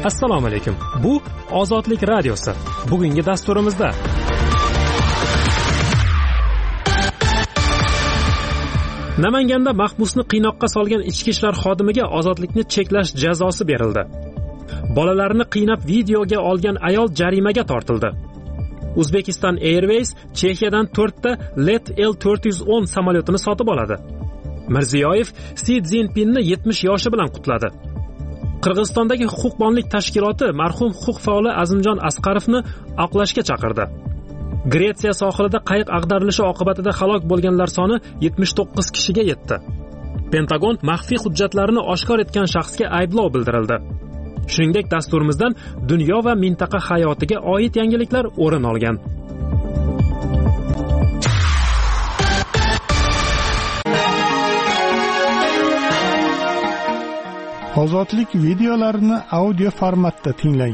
Assalomu alaykum. Bu Ozodlik radiosi. Bugungi dasturimizda Namanganda mahbusni qiynoqqa solgan ichki ishlar xodimiga ozodlikni cheklash jazosi berildi. Bolalarini qiynab videoga olgan ayol jarimaga tortildi. Uzbekistan Airways Chexiyadan 4 ta Let L410 samolyotini sotib oladi. Mirziyoyev Si Szinpinni 70 yoshi bilan qutladi. Qirg'izistondagi huquqbonlik tashkiloti marhum huquq faoli Azimjon Asqarovni oqlashga chaqirdi. Gretsiya sohilida qayiq ag'darilishi oqibatida halok bo'lganlar soni 79 kishiga yetdi. Pentagon maxfiy hujjatlarni oshkor etgan shaxsga ayblov bildirildi. Shuningdek, dasturimizdan dunyo va mintaqa hayotiga oid yangiliklar o'rin olgan. Ozodlik videolarini audio formatda tinglang.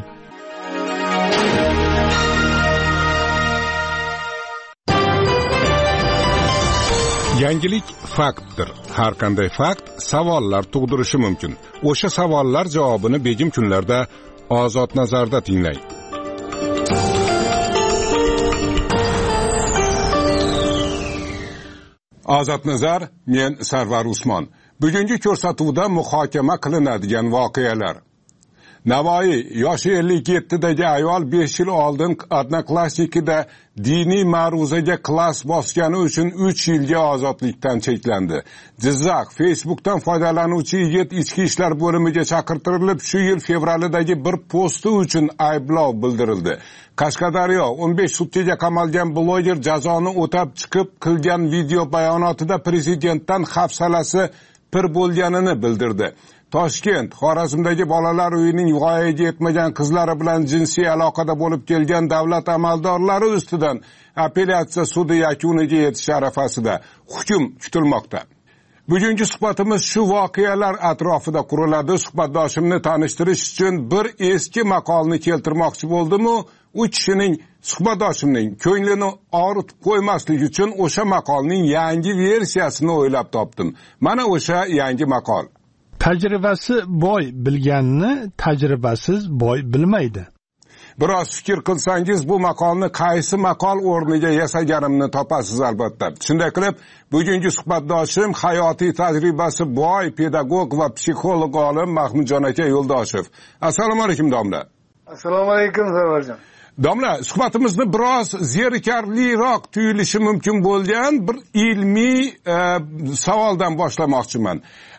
Yangilik faktdir. Har qanday fakt savollar tug'dirishi mumkin. O'sha savollar javobini begim kunlarda Ozod nazarda tinglang. Ozod nazar, men Sarvar Usmon. Bugungi ko'rsatuvda muhokama qilinadigan voqealar. Navoiy yoshi 57 dagi ayol 5 yil oldin Odnoklassnikida diniy ma'ruzaga klass bosgani uchun 3 yilga ozodlikdan cheklandi. Jizzax Facebook'dan foydalanuvchi yigit ichki ishlar bo'limiga chaqirtirilib, shu yil fevralidagi bir posti uchun ayblov bildirildi. Qashqadaryo 15 sutkaga qamalgan bloger jazoni o'tab chiqib qilgan video bayonotida prezidentdan hafsalasi pir bo'lganini bildirdi. Toshkent Xorazmdagi bolalar uyining voyaga yetmagan qizlari bilan jinsiy aloqada bo'lib kelgan davlat amaldorlari ustidan apellyatsiya sudi yakuniga yetish arafasida hukm kutilmoqda. Bugungi suhbatimiz shu voqealar atrofida quriladi. Suhbatdoshimni tanishtirish uchun bir eski maqolni keltirmoqchi bo'ldim-u, u kishining suhbatdoshimning ko'nglini og'ritib qo'ymaslik uchun o'sha maqolning yangi versiyasini o'ylab topdim. Mana o'sha yangi maqol. Tajribasi boy bilganni tajribasiz boy bilmaydi. Biroz fikr qilsangiz bu maqolni qaysi maqol o'rniga yasaganimni topasiz albatta. Shunday qilib, bugungi suhbatdoshim hayotiy tajribasi boy pedagog va psixolog olim Mahmudjon aka Yo'ldoshev. Assalomu alaykum domla. Assalomu alaykum Sarvarjon. Domla, suhbatimizni biroz zerikarliroq tuyulishi mumkin bo'lgan bir ilmiy savoldan boshlamoqchiman.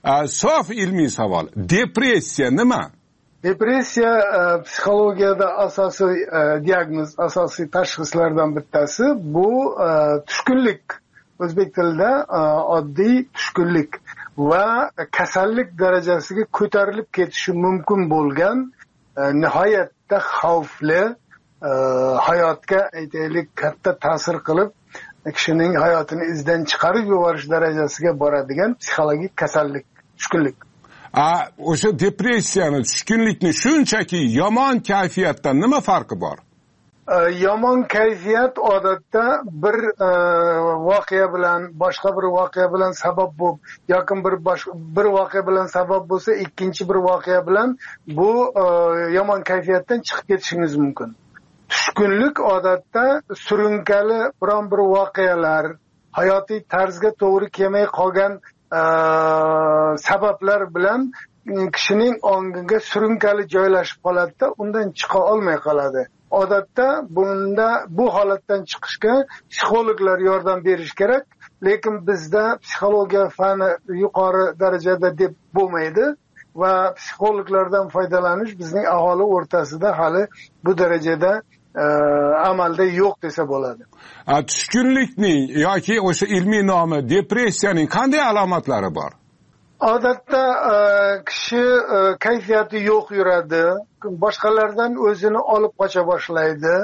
Sof ilmiy savol. Depressiya nima? Depressiya psixologiyada asosiy diagnoz, asosiy tashxislardan bittasi bu tushkunlik. O'zbek tilida oddiy tushkunlik va kasallik darajasiga ko'tarilib ketishi mumkin bo'lgan nihoyatda xavfli hayotga aytaylik katta ta'sir qilib kishining hayotini izdan chiqarib yuborish darajasiga boradigan psixologik kasallik, tushkunlik. O'sha depressiyani, tushkunlikni shunchaki yomon kayfiyatdan nima farqi bor? Yomon kayfiyat odatda bir voqea bilan boshqa bir voqea bilan sabab bo'lib, yoki bir voqea bilan sabab bo'lsa, ikkinchi bir voqea bilan bu yomon kayfiyatdan chiqib ketishingiz mumkin. Tushkunlik odatda surunkali biron bir voqealar, hayotiy tarzga to'g'ri kelmay qolgan sabablar bilan kishining ongiga surunkali joylashib qoladi-da, undan chiqa olmay qoladi. Odatda bu holatdan chiqishga psixologlar yordam berish kerak, lekin bizda psixologiya fani yuqori darajada deb bo'lmaydi va psixologlardan foydalanish bizning aholi o'rtasida hali bu darajada amalda yo'q desa bo'ladi. Tushkunlikning yoki o'sha ilmiy nomi depressiyaning qanday alomatlari bor? Odatda kishi kayfiyati yo'q yuradi, boshqalardan o'zini olib qocha boshlaydi.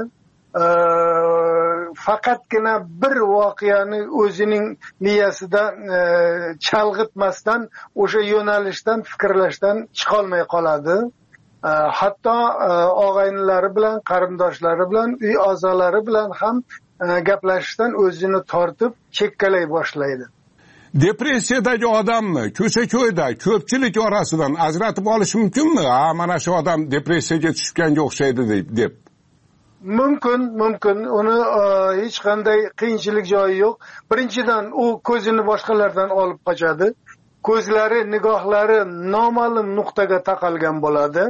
Faqatgina bir voqeani o'zining miyasidan chalg'itmasdan o'sha yo'nalishdan fikrlashdan chiqolmay qoladi. Hatto og'aynilari bilan, qarindoshlari bilan, uy a'zolari bilan ham gaplashishdan o'zini tortib, chekkalay boshlaydi. Depressiyadagi odamni ko'cha-ko'yda ko'pchilik orasidan ajratib olish mumkinmi? Ha, mana shu odam depressiyaga tushganga o'xshaydi deb. Mumkin. Uni hech qanday qiyinchilik joyi yo'q. Birinchidan u ko'zini boshqalardan olib qochadi. Ko'zlari, nigohlari noma'lum nuqtaga taqalgan bo'ladi.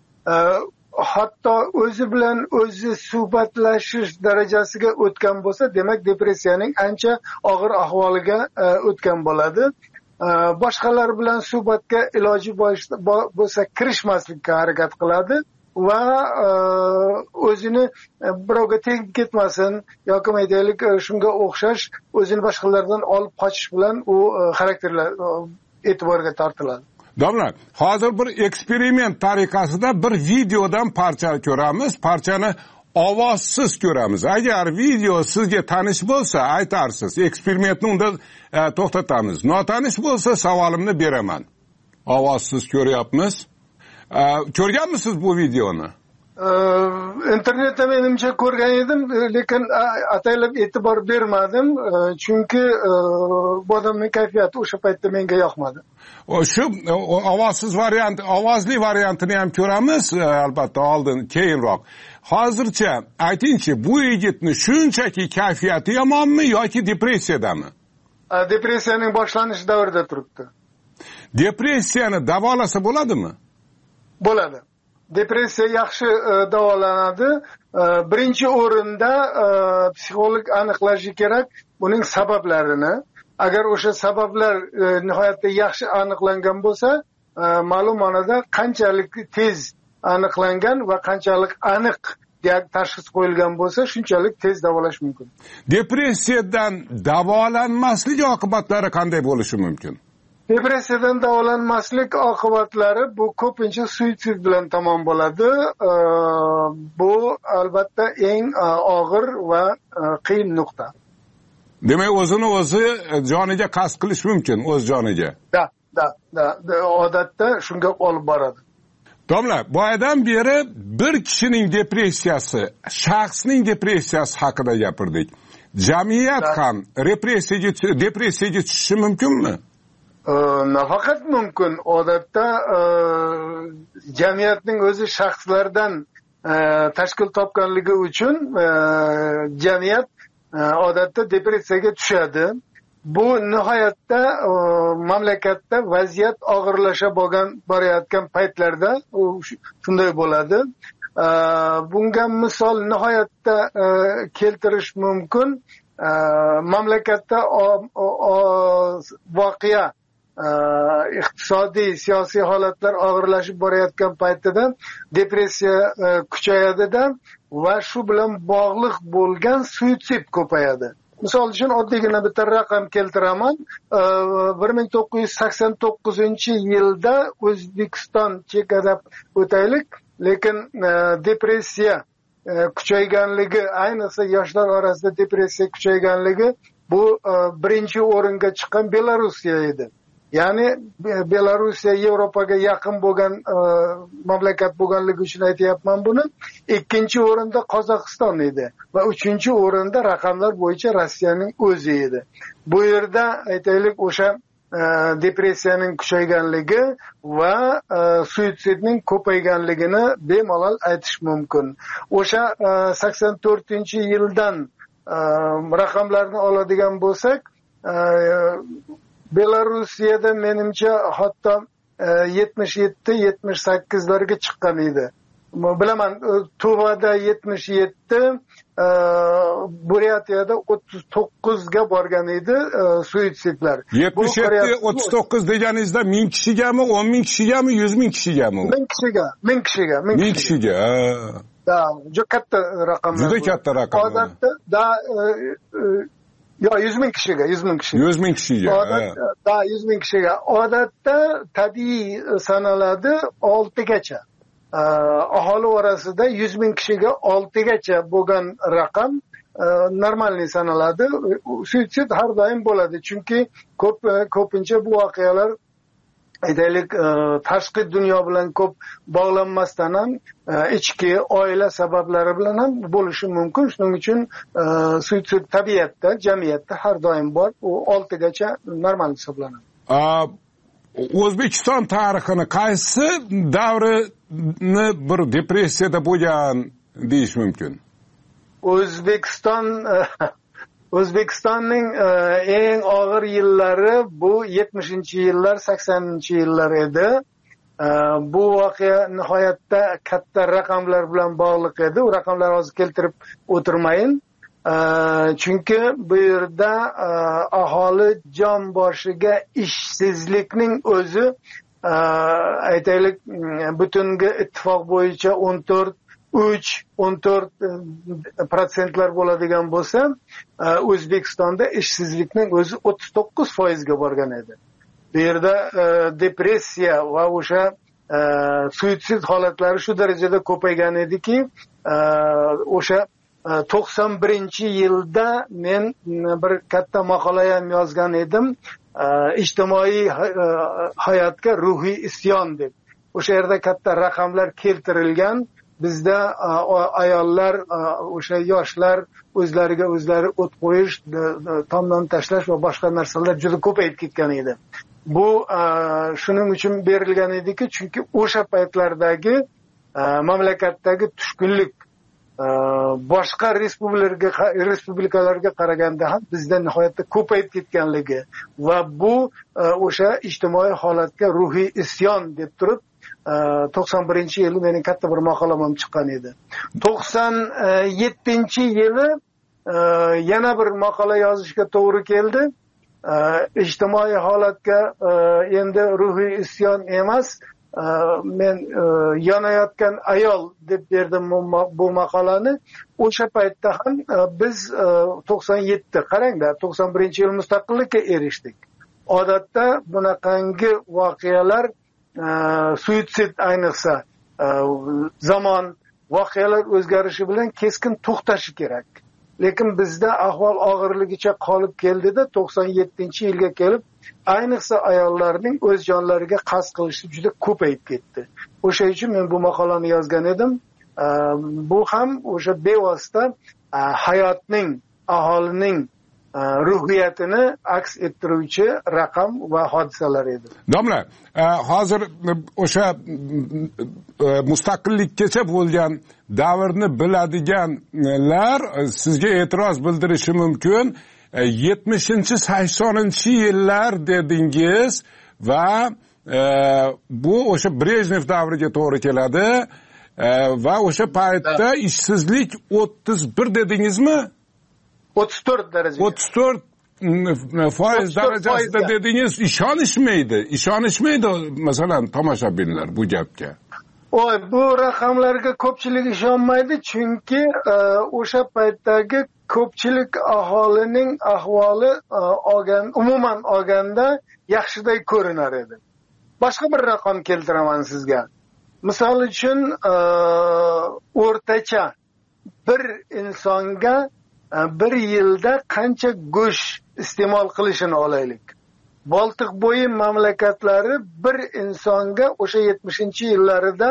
Hatto o'zi bilan o'zi suhbatlashish darajasiga o'tgan bo'lsa, demak depressiyaning ancha og'ir ahvoliga o'tgan bo'ladi. Boshqalar bilan suhbatga iloji bo'lsa kirishmaslikka harakat qiladi va o'zini birovga tegib ketmasin yoki aytaylik shunga o'xshash o'zini boshqalardan olib qochish bilan u xarakterlar e'tiborga tortiladi. Domla, hozir bir eksperiment tariqasida bir videodan parcha ko'ramiz, parchani ovozsiz ko'ramiz. Agar video sizga tanish bo'lsa, aytarsiz. Eksperimentni unda to'xtatamiz. Notanish bo'lsa, savolimni beraman. Ovozsiz ko'ryapmiz. Ko'rganmisiz bu videoni? Internetda menimcha ko'rgan edim, lekin ataylab e'tibor bermadim, chunki bu odamning kayfiyati o'sha paytda menga yoqmadi. Shu ovozsiz variant, ovozli variantini ham ko'ramiz, albatta oldin, keyinroq. Hozircha aytingchi, bu yigitni shunchaki kayfiyati yomonmi yoki depressiyadami? Depressiyaning boshlanish davrida turibdi. Depressiyani davolasa bo'ladimi? Bo'ladi. Depressiya yaxshi davolanadi. Birinchi o'rinda psixolog aniqlashi kerak buning sabablarini. Agar o'sha sabablar nihoyatda yaxshi aniqlangan bo'lsa, ma'lum ma'noda qanchalik tez aniqlangan va qanchalik aniq tashxis qo'yilgan bo'lsa, shunchalik tez davolash mumkin. Depressiyadan davolanmaslik oqibatlari qanday bo'lishi mumkin? Depressiyadan davolanmaslik oqibatlari bu ko'pincha suitsid bilan tamom bo'ladi. Bu albatta eng og'ir va qiyin nuqta. Demak, o'zini o'zi joniga qasd qilish mumkin, o'z joniga. Da. Odatda shunga olib boradi. Domla, boyadan beri bir kishining depressiyasi, shaxsning depressiyasi haqida gapirdik. Jamiyat ham depressiyaga tushishi mumkinmi? Nafaqat mumkin. Odatda jamiyatning o'zi shaxslardan tashkil topganligi uchun jamiyat odatda depressiyaga tushadi. Bu nihoyatda mamlakatda vaziyat og'irlasha borayotgan paytlarda shunday bo'ladi. Bunga misol nihoyatda keltirish mumkin. Mamlakatda voqea iqtisodiy, siyosiy holatlar og'irlashib borayotgan paytida depressiya kuchayadi-da va shu bilan bog'liq bo'lgan suitsid ko'payadi. Misol uchun oddiygina bitta raqam keltiraman. 1989-yilda O'zbekiston chegarab o'taylik, lekin depressiya kuchayganligi, ayniqsa yoshlar orasida depressiya kuchayganligi bu birinchi o'ringa chiqqan Belorussiya edi. Ya'ni Belorussiya Yevropaga yaqin bo'lgan mamlakat bo'lganligi uchun aytayapman buni. Ikkinchi o'rinda Qozog'iston edi va uchinchi o'rinda raqamlar bo'yicha Rossiyaning o'zi edi. Bu yerda aytaylik o'sha depressiyaning kuchayganligi va suitsidning ko'payganligini bemalol aytish mumkin. O'sha 84-yildan raqamlarni oladigan bo'lsak, Belarusiyada menimcha hatto 77-78larga chiqqan edi. Bilaman, Tuvada 77, Buryatiyada 39 ga borgan edi suitsidlar. 77-39 deganingizda 1000 kishigami, 10.000 kishigami, 100.000 kishigami? 1000 kishiga. 1000 kishiga. Da, juda katta raqamlar. Juda katta raqamlar. Odatda 100.000 kishiga. 100.000 kishiga. Odatda 100.000 kishiga. Odatda tabiiy sanaladi 6 gacha. Aholi orasida 100.000 kishiga 6 gacha bo'lgan raqam normalniy sanaladi. Suitsid har doim bo'ladi, chunki ko'pincha bu voqealar aytaylik tashqi dunyo bilan ko'p bog'lanmasdan ham ichki oila sabablari bilan ham bo'lishi mumkin. Shuning uchun suitsid tabiatda, jamiyatda har doim bor. U 6 gacha normal hisoblanadi. O'zbekiston tarixini qaysi davrini bir depressiyada bo'lgan deyish mumkin? O'zbekistonning eng og'ir yillari bu 70-yillar, 80-yillar edi. Bu voqea nihoyatda katta raqamlar bilan bog'liq edi. U raqamlarni hozir keltirib o'tirmayin. Chunki bu yerda aholi jon boshiga ishsizlikning o'zi aytaylik butungi ittifoq bo'yicha 13-14% bo'ladigan bo'lsa, O'zbekistonda ishsizlikning o'zi 39% ga borgan edi. Bu yerda depressiya va o'sha suitsid holatlari shu darajada ko'paygan ediki, o'sha 91-yilda men bir katta maqola ham yozgan edim, ijtimoiy hayotga ruhiy isyon deb. O'sha yerda katta raqamlar keltirilgan. Bizda ayollar, o'sha yoshlar o'zlariga o'zlari o't qo'yish, tomdan tashlash va boshqa narsalar juda ko'payib ketgan edi. Bu shuning uchun berilgan ediki, chunki o'sha paytlardagi mamlakatdagi tushkunlik boshqa respublikalarga qaraganda ham bizda nihoyatda ko'payib ketganligi va bu o'sha ijtimoiy holatga ruhiy isyon deb turib 91-yili mening katta bir maqolam ham chiqqan edi. 97-yili yana bir maqola yozishga to'g'ri keldi. Ijtimoiy holatga endi ruhiy isyon emas, men yonayotgan ayol deb berdim bu maqolani. O'sha paytda ham biz 97, qarangda, 91-yil mustaqillikka erishdik. Odatda bunaqangi voqealar suitsid ayniqsa zamon voqealar o'zgarishi bilan keskin to'xtashi kerak. Lekin bizda ahvol og'irligicha qolib keldida 97-yilga kelib ayniqsa ayollarning o'z jonlariga qasd qilishi juda ko'payib ketdi. O'sha uchun men bu maqolani yozgan edim. Bu ham o'sha bevosita hayotning, aholining ruhiyatini aks ettiruvchi raqam va hodisalar edi. Domla, hozir o'sha mustaqillikkacha bo'lgan davrni biladiganlar sizga e'tiroz bildirishi mumkin. 70-80-yillar dedingiz va bu o'sha Brejnev davriga to'g'ri keladi va o'sha paytda ishsizlik 31 dedingizmi? 34 daraja. 34 foiz darajasida dedingiz. Ishonishmaydi masalan tomoshabinlar bu gapga. Bu raqamlarga ko'pchilik ishonmaydi, chunki o'sha paytdagi ko'pchilik aholining ahvoli umuman olganda yaxshiday ko'rinar edi. Boshqa bir raqam keltiraman sizga. Misol uchun o'rtacha bir insonga bir yilda qancha go'sht iste'mol qilishini olaylik. Boltiq bo'yi mamlakatlari bir insonga o'sha 70-yillarida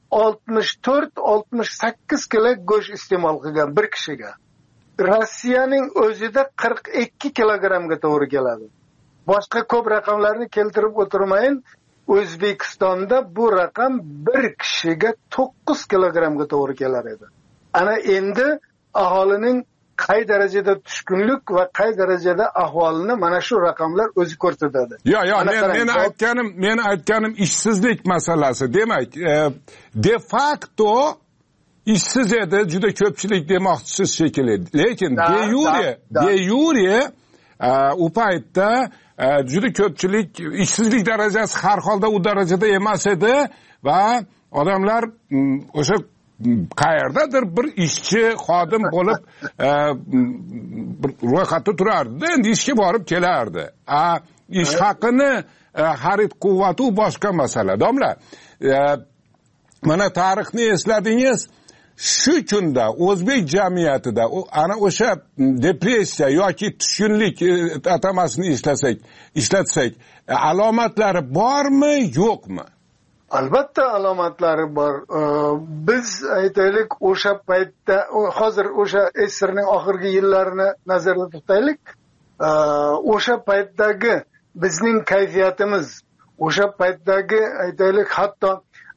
64-68 kilo go'sht iste'mol qilgan bir kishiga. Rossiyaning o'zida 42 kilogramga to'g'ri keladi. Boshqa ko'p raqamlarni keltirib o'tirmayin. O'zbekistonda bu raqam bir kishiga 9 kilogramga to'g'ri kelar edi. Ana endi aholining qay darajada tushkunlik va qay darajada ahvolini mana shu raqamlar o'zi ko'rsatadi. Men aytganim ishsizlik masalasi. Demak, de facto ishsiz edi, juda ko'pchilik demoqchisiz shekilli. Lekin de yure u paytda juda ko'pchilik ishsizlik darajasi har holda u darajada emas edi va odamlar o'sha qayerdadir bir ishchi xodim bo'lib ro'yxatda turardi, endi ishga borib kelardi. Ish haqini xarid quvvati boshqa masala. Domla, mana tarixni esladingiz. shu kunda o'zbek jamiyatida ana o'sha depressiya yoki tushkunlik atamasini ishlatsak alomatlari bormi yo'qmi? Albatta alomatlari bor. Biz aytaylik o'sha paytda hozir o'sha asrning oxirgi yillarini nazarda tutaylik. O'sha paytdagi bizning kayfiyatimiz, o'sha paytdagi aytaylik hatto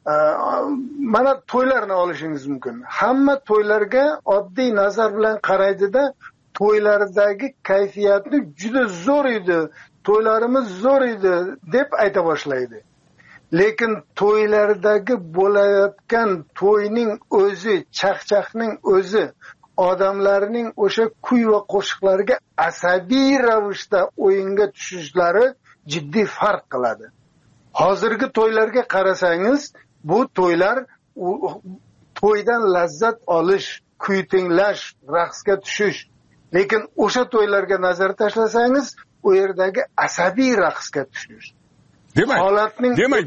mana to'ylarni olishingiz mumkin. Hamma to'ylarga oddiy nazar bilan qaraydida, to'ylardagi kayfiyatni juda zo'r edi, to'ylarimiz zo'r edi deb ayta boshlaydi. Lekin to'ylardagi bo'layotgan to'yning o'zi, chaqchaqning o'zi odamlarning o'sha kuy va qo'shiqlarga asabiy ravishda o'yinga tushishlari jiddiy farq qiladi. Hozirgi to'ylarga qarasangiz, bu to'ylar to'ydan lazzat olish, kuy tinglash, raqsga tushish. Lekin o'sha to'ylarga nazar tashlasangiz, u yerdagi asabiy raqsga tushish. Demak,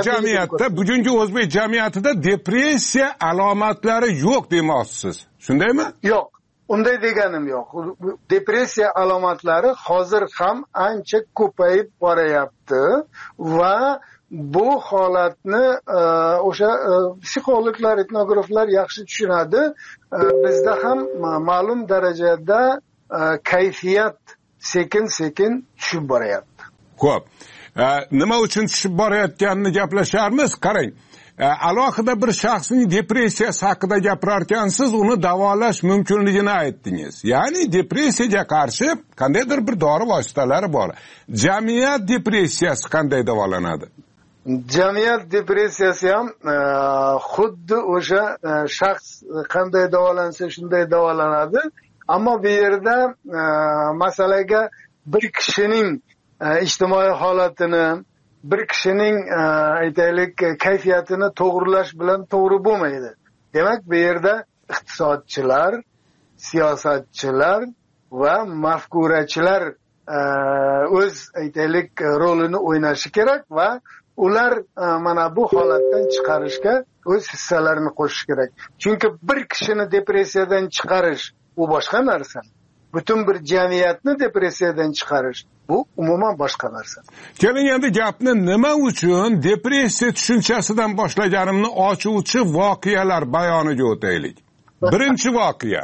bugungi o'zbek jamiyatida depressiya alomatlari yo'q demoqchisiz. Shundaymi? Yo'q. Unday deganim yo'q. Depressiya alomatlari hozir ham ancha ko'payib boryapti va bu holatni o'sha psixologlar, etnograflar yaxshi tushunadi. Bizda ham ma'lum darajada kayfiyat sekin-sekin tushib boryapti. Xo'p. Nima uchun tushib borayotganini gaplasharmiz. Qarang, alohida bir shaxsning depressiyasi haqida gapirarkansiz, uni davolash mumkinligini aytdingiz. Ya'ni depressiyaga qarshi qandaydir bir dori vositalari bor. Jamiyat depressiyasi qanday davolanadi? Jamiyat depressiyasi ham xuddi o'sha shaxs qanday davolansa shunday davolanadi. Ammo bu yerda masalaga bir kishining ijtimoiy holatini, bir kishining aytaylik kayfiyatini to'g'rilash bilan to'g'ri bo'lmaydi. Demak, bu yerda iqtisodchilar, siyosatchilar va mafkurachilar o'z aytaylik rolini o'ynashi kerak va ular mana bu holatdan chiqarishga o'z hissalarini qo'shish kerak. Chunki bir kishini depressiyadan chiqarish u boshqa narsa. Butun bir jamiyatni depressiyadan chiqarish bu umuman boshqa narsa. Keling endi gapni nima uchun depressiya tushunchasidan boshlaganimni ochuvchi voqealar bayoniga o'taylik. Birinchi voqea.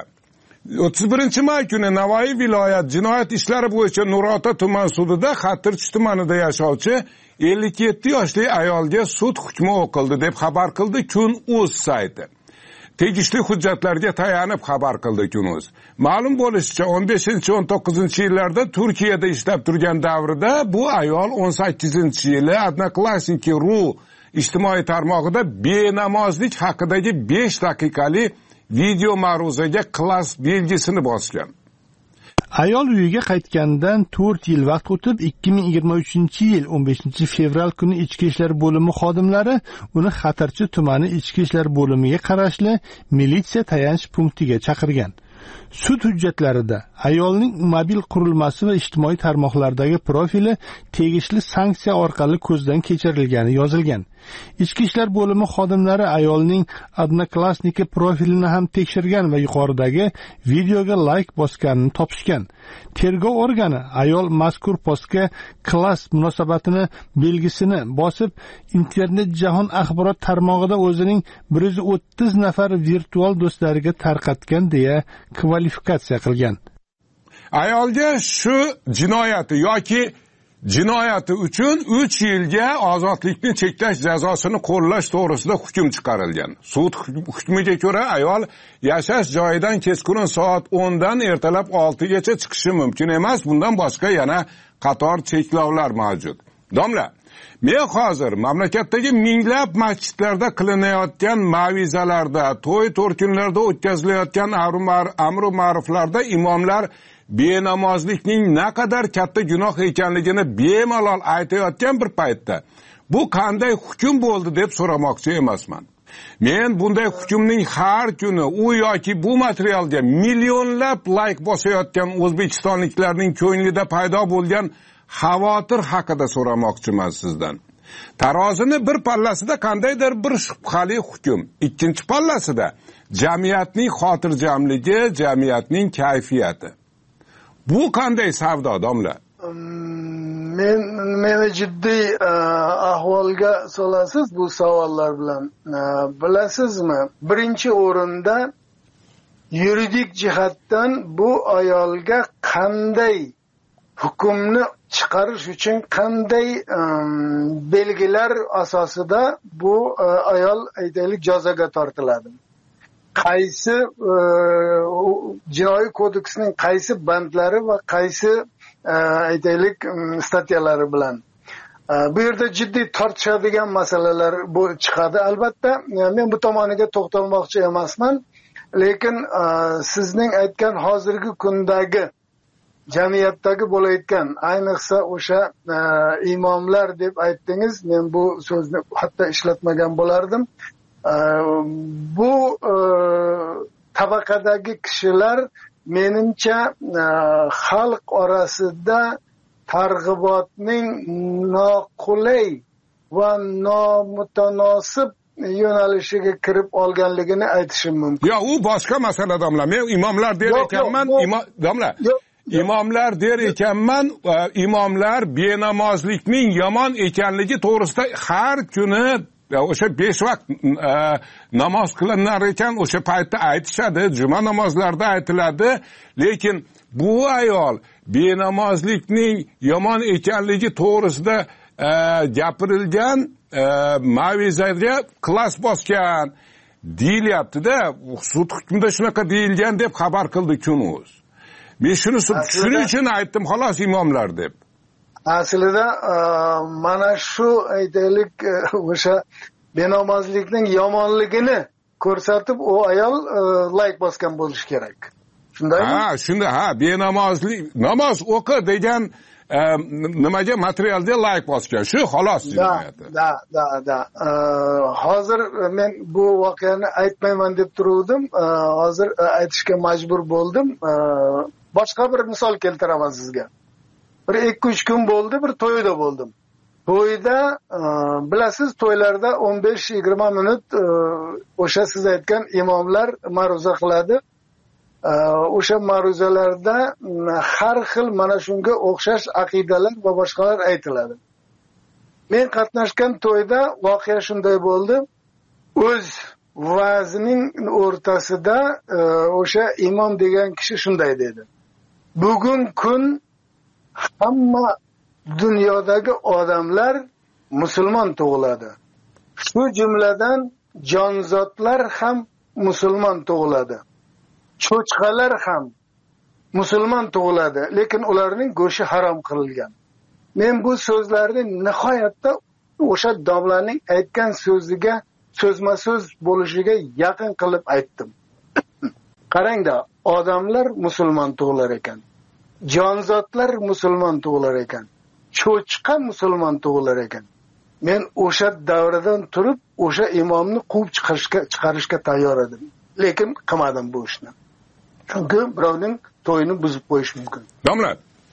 31-may kuni Navoiy viloyat jinoyat ishlari bo'yicha Nurota tuman sudida Xatirchi tumanida yashovchi 57 yoshli ayolga sud hukmi o'qildi deb xabar qildi Kun.uz sayti. Tegishli hujjatlarga tayanib xabar qildi Kun.uz. Ma'lum bo'lishicha 15-19-yillarda Turkiyada ishlab turgan davrida bu ayol 18-yili Odnoklassniki.ru ijtimoiy tarmog'ida benamozlik haqidagi 5 daqiqalik video ma'ruzaga klass belgisini bosgan. Ayol uyiga qaytgandan 4 yil vaqt o'tib 2023-yil 15-fevral kuni Ichki ishlar bo'limi xodimlari uni Xatirchi tumani Ichki ishlar bo'limiga qarashli militsiya tayanch punktiga chaqirgan. Sud hujjatlarida ayolning mobil qurilmasi va ijtimoiy tarmoqlardagi profili tegishli sanksiya orqali ko'zdan kechirilgani yozilgan. Ichki ishlar bo'limi xodimlari ayolning Odnoklassniki profilini ham tekshirgan va yuqoridagi videoga like bosganini topishgan. Tergov organi ayol mazkur postga klass munosabatini belgisini bosib, internet jahon axborot tarmog'ida o'zining 130 nafar virtual do'stlariga tarqatgan deya kvalifikatsiya qilgan. Ayolga shu jinoyati uchun 3 yilga ozodlikni cheklash jazosini qo'llash to'g'risida hukm chiqarilgan. Sud hukmiga ko'ra ayol yashash joyidan kechqurun soat 10 dan ertalab 6 gacha chiqishi mumkin emas. Bundan boshqa yana qator cheklovlar mavjud. Domla, men hozir mamlakatdagi minglab masjidlarda qilinayotgan mavizalarda, to'y to'rkunlarda o'tkazilayotgan amru ma'ruflarda imomlar benamozlikning naqadar katta gunoh ekanligini bemalol aytayotgan bir paytda bu qanday hukm bo'ldi deb so'ramoqchi emasman. Men bunday hukmning har kuni u yoki bu materialga millionlab like bosayotgan o'zbekistonliklarning ko'nglida paydo bo'lgan xavotir haqida so'ramoqchiman sizdan. Tarozini bir pallasida qandaydir bir shubhali hukm, ikkinchi pallasida jamiyatning xotirjamligi, jamiyatning kayfiyati. Bu qanday savdo, domla? Meni jiddiy ahvolga solasiz bu savollar bilan. Bilasizmi, birinchi o'rinda yuridik jihatdan bu ayolga qanday hukmni chiqarish uchun qanday belgilar asosida bu ayol aytaylik jazoga tortiladi. Qaysi jinoiy kodeksning qaysi bandlari va qaysi aytaylik statyalari bilan. Bu yerda jiddiy tortishadigan masalalar bu chiqadi. Albatta, men bu tomoniga to'xtalmoqchi emasman, lekin sizning aytgan hozirgi kundagi jamiyatdagi bo'layotgan, ayniqsa o'sha imomlar deb aytdingiz, men bu so'zni hatto ishlatmagan bo'lardim. Bu tabaqadagi kishilar menimcha xalq orasida targ'ibotning noqulay va nomutanosib yo'nalishiga kirib olganligini aytishim mumkin. Yo, u boshqa masala, domla. Men imomlar der ekanman, domla. Imomlar der ekanman, imomlar benamozlikning yomon ekanligi to'g'risida har kuni o'sha 5 vaqt namoz qilinar ekan, o'sha paytda aytishadi, juma namozlarida aytiladi, lekin bu ayol benamozlikning yomon ekanligi to'g'risida gapirilgan ma'vizaga klass bosgan deyilyapti-da, sud hukmida shunaqa deyilgan deb xabar qildi Kunuz. Men shuning uchun aytdim xolos imomlar deb. Aslida mana shu aytaylik o'sha benamozlikning yomonligini ko'rsatib o ayol like bosgan bo'lish kerak. Shundaymi? Shunda benamozlik, namoz o'qi degan nimaga materialda like bosgan. Shu xolos jinoyati. Da. Hozir men bu voqeani aytmayman deb turuvdim. Hozir aytishga majbur bo'ldim. Boshqa bir misol keltiraman sizga. Bir 2-3 kun bo'ldi, bir to'yda bo'ldim. To'yda bilasiz, to'ylarda 15-20 minut o'sha siz aytgan imomlar ma'ruza qiladi. O'sha ma'ruzalarda har xil mana shunga o'xshash aqidalar va boshqalar aytiladi. Men qatnashgan to'yda voqea shunday bo'ldi. O'z va'zining o'rtasida o'sha imom degan kishi shunday dedi. Bugun kun hamma dunyodagi odamlar musulmon tug'iladi. Shu jumladan jonzotlar ham musulmon tug'iladi. Cho'chqalar ham musulmon tug'iladi, lekin ularning go'shi harom qilingan. Men bu so'zlarni nihoyatda o'sha domlaning aytgan so'ziga so'zma-so'z bo'lishiga yaqin qilib aytdim. Qarangda, odamlar musulmon tug'ilar ekan. Jonzotlar musulmon tug'ilar ekan. Cho'chqa musulmon tug'ilar ekan. Men o'sha davradan turib o'sha imomni quvib chiqarishga tayyor edim. Lekin qilmadim bu ishni. Chunki birovning to'yini buzib qo'yish mumkin. Domla,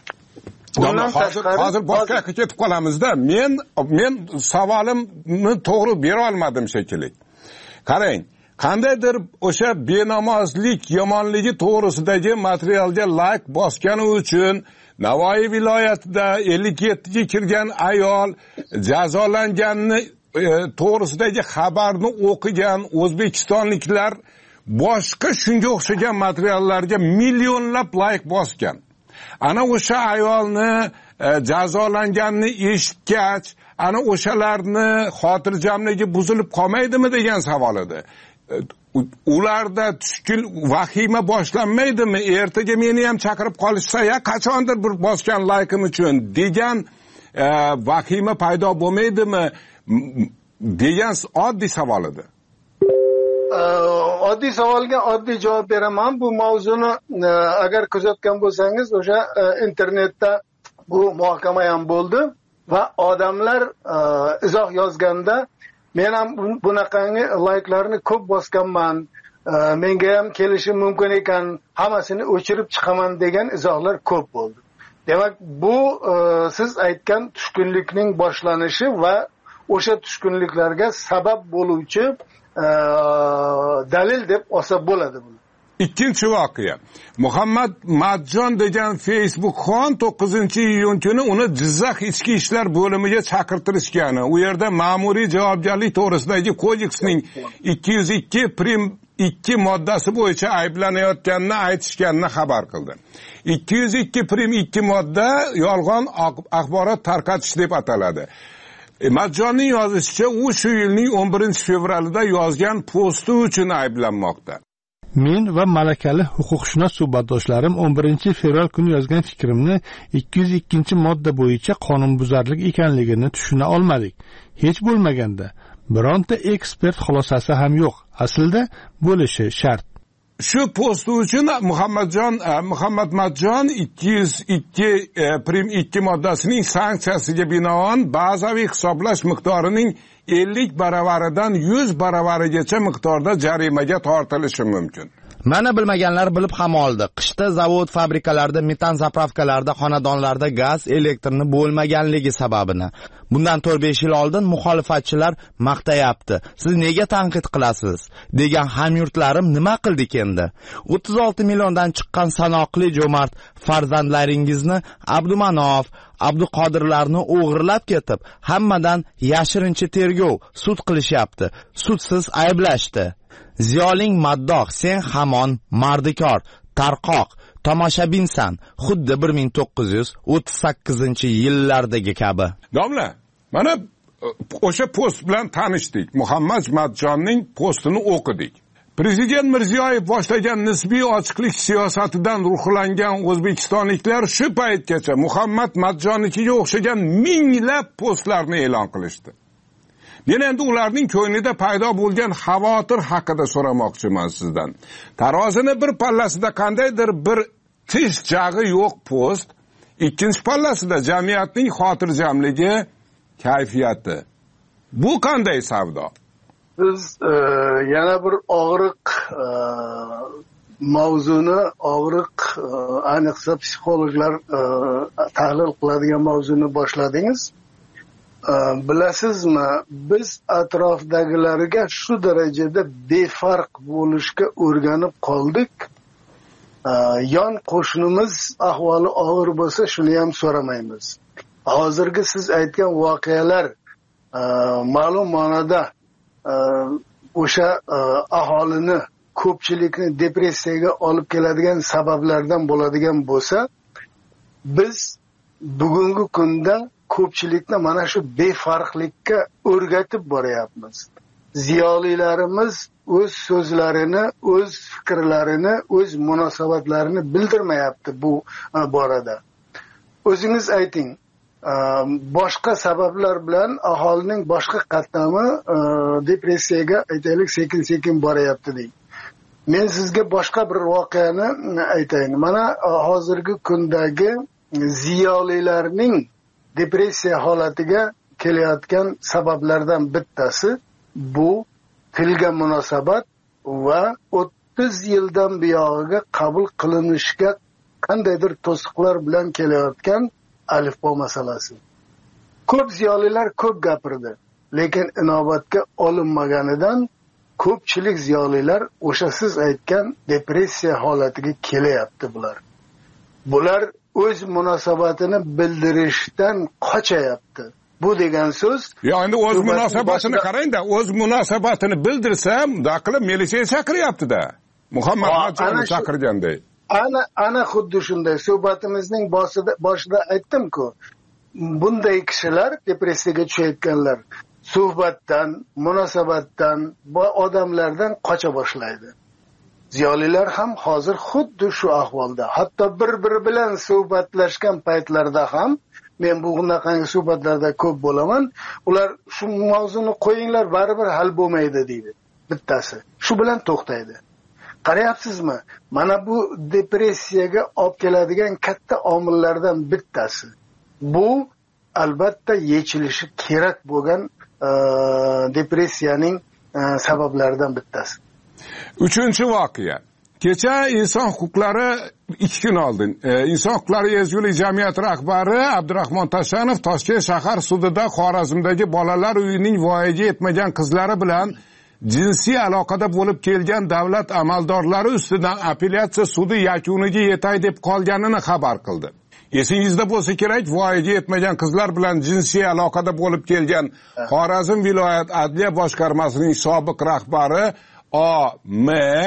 hozir boshqa ketib qolamizda. Men savolimni to'g'ri bera olmadim shekilli. Qarang, qandaydir o'sha benamozlik yomonligi to'g'risidagi materialga like bosgani uchun Navoiy viloyatida 57 ga kirgan ayol jazolanganini to'g'risidagi xabarni o'qigan o'zbekistonliklar boshqa shunga o'xshagan materiallarga millionlab like bosgan. Ana o'sha ayolni jazolanganini eshitgach, ana o'shalarni xotirjamligi buzilib qolmaydimi degan savol edi. Ularda tushkun vahima boshlanmaydimi? Ertaga meni ham chaqirib qolishsa, ya qachondir bir bosgan like'im uchun degan vahima paydo bo'lmaydimi degan oddiy savol edi. Oddiy savolga oddiy javob beraman. Bu mavzuni agar kuzatgan bo'lsangiz, o'sha internetda bu muhokama ham bo'ldi va odamlar izoh yozganda men ham bunaqangi like'larni ko'p bosganman, menga ham kelishi mumkin ekan, hammasini o'chirib chiqaman degan izohlar ko'p bo'ldi. Demak, bu siz aytgan tushkunlikning boshlanishi va o'sha tushkunliklarga sabab bo'luvchi dalil deb olsa bo'ladi buni. Ikkinchi voqea. Muhammad Madjon degan Facebookxon 9-iyun kuni uni Jizzax ichki ishlar bo'limiga chaqirtirishgani, u yerda ma'muriy javobgarlik to'g'risidagi kodeksning 202 moddasi bo'yicha ayblanayotganini aytishganini xabar qildi. 202 modda yolg'on axborot tarqatish deb ataladi. Madjonning yozishicha, u shu yilning 11 fevralida yozgan posti uchun ayblanmoqda. Men va malakali huquqshunos suhbatdoshlarim 11 fevral kuni yozgan fikrimni 202 modda bo'yicha qonunbuzarlik ekanligini tushuna olmadik. Hech bo'lmaganda bironta ekspert xulosasi ham yo'q. Aslida bo'lishi shart. Shu posti uchun Muhammad Madjon 202 moddasining sanksiyasiga binoan bazaviy hisoblash miqdorining 50 baravaridan 100 baravarigacha miqdorda jarimaga tortilishi mumkin. Mana bilmaganlar bilib ham oldi. Qishda zavod, fabrikalarda, metan zapravkalarda, xonadonlarda gaz, elektrni bo'lmaganligi sababini. Bundan 4-5 yil oldin muxolifatchilar maqtayapti. Siz nega tanqid qilasiz? degan hamyurtlarim nima qildik endi? 36 milliondan chiqqan sanoqli jo'mart farzandlaringizni Abdumanov, Abduqodirlarni o'g'irlab ketib, hammadan yashirincha tergov, sud qilishyapti. Sudsiz ayblashdi. Ziyoling maddoh, sen hamon mardikor, tarqoq, tomoshabinsan, xuddi 1938-yillardagi kabi. Domla, mana o'sha post bilan tanishdik. Muhammad Madjonning postini o'qidik. Prezident Mirziyoyev boshlagan nisbiy ochiqlik siyosatidan ruhlangan o'zbekistonliklar shu paytgacha Muhammad Madjonnikiga o'xshagan minglab postlarni e'lon qilishdi. Men endi ularning ko'nglida paydo bo'lgan xavotir haqida so'ramoqchiman sizdan. Tarozini bir pallasida qandaydir bir tish jag'i yo'q post, ikkinchi pallasida jamiyatning xotirjamligi, kayfiyati. Bu qanday savdo? Biz yana bir og'riq mavzuni, ayniqsa psixologlar tahlil qiladigan mavzuni boshladingiz. Bilasizmi, biz atrofdagilarga shu darajada befarq bo'lishga o'rganib qoldik. Yon qo'shnimiz ahvoli og'ir bo'lsa, shuni ham so'ramaymiz. Hozirgi siz aytgan voqealar ma'lum ma'noda o'sha aholini, ko'pchilikni depressiyaga olib keladigan sabablardan bo'ladigan bo'lsa, biz bugungi kunda ko'pchilikni mana shu befarqlikka o'rgatib boryapmiz. Ziyolilarimiz o'z so'zlarini, o'z fikrlarini, o'z munosabatlarini bildirmayapti bu borada. O'zingiz ayting, boshqa sabablar bilan aholining boshqa qatlami depressiyaga aytaylik sekin-sekin boryapti deydi. Men sizga boshqa bir voqeani aytayin. Mana hozirgi kundagi ziyolilarning depressiya holatiga kelayotgan sabablardan bittasi bu tilga munosabat va 30 yildan buyog'iga qabul qilinishga qandaydir to'siqlar bilan kelayotgan alifbo masalasi. Ko'p ziyolilar ko'p gapirdi, lekin inobatga olinmaganidan ko'pchilik ziyolilar o'sha siz aytgan depressiya holatiga kelayapti bular. Bular o'z munosabatini bildirishdan qochayapti. Bu degan so'z. Ya endi o'z munosabatini qarang-da, o'z munosabatini bildirsam, daqilib militsiya chaqiryapti-da. Muhammad Madjonni chaqirganday. Ana xuddi shunday suhbatimizning boshida aytdim-ku, bunday kishilar depressiyaga tushayotganlar suhbatdan, munosabatdan va odamlardan qocha boshlaydi. Ziyolilar ham hozir xuddi shu ahvolda. Hatto bir-biri bilan suhbatlashgan paytlarda ham, men bunaqangi suhbatlarda ko'p bo'laman, ular shu mavzuni qo'yinglar, baribir hal bo'lmaydi deydi bittasi. Shu bilan to'xtaydi. Qarayapsizmi? Mana bu depressiyaga olib keladigan katta omillardan bittasi. Bu albatta yechilishi kerak bo'lgan depressiyaning sabablaridan bittasi. Uchinchi voqea. kecha inson huquqlari 2 kun oldin inson huquqlari ezgulik jamiyati rahbari Abdurahmon Tashanov Toshkent shahar sudida Xorazmdagi bolalar uyining voyaga yetmagan qizlari bilan jinsiy aloqada bo'lib kelgan davlat amaldorlari ustidan apellyatsiya sudi yakuniga yetay deb qolganini xabar qildi. Esingizda bo'lsa kerak, voyaga yetmagan qizlar bilan jinsiy aloqada bo'lib kelgan Xorazm viloyat adliya boshqarmasining sobiq rahbari O.M.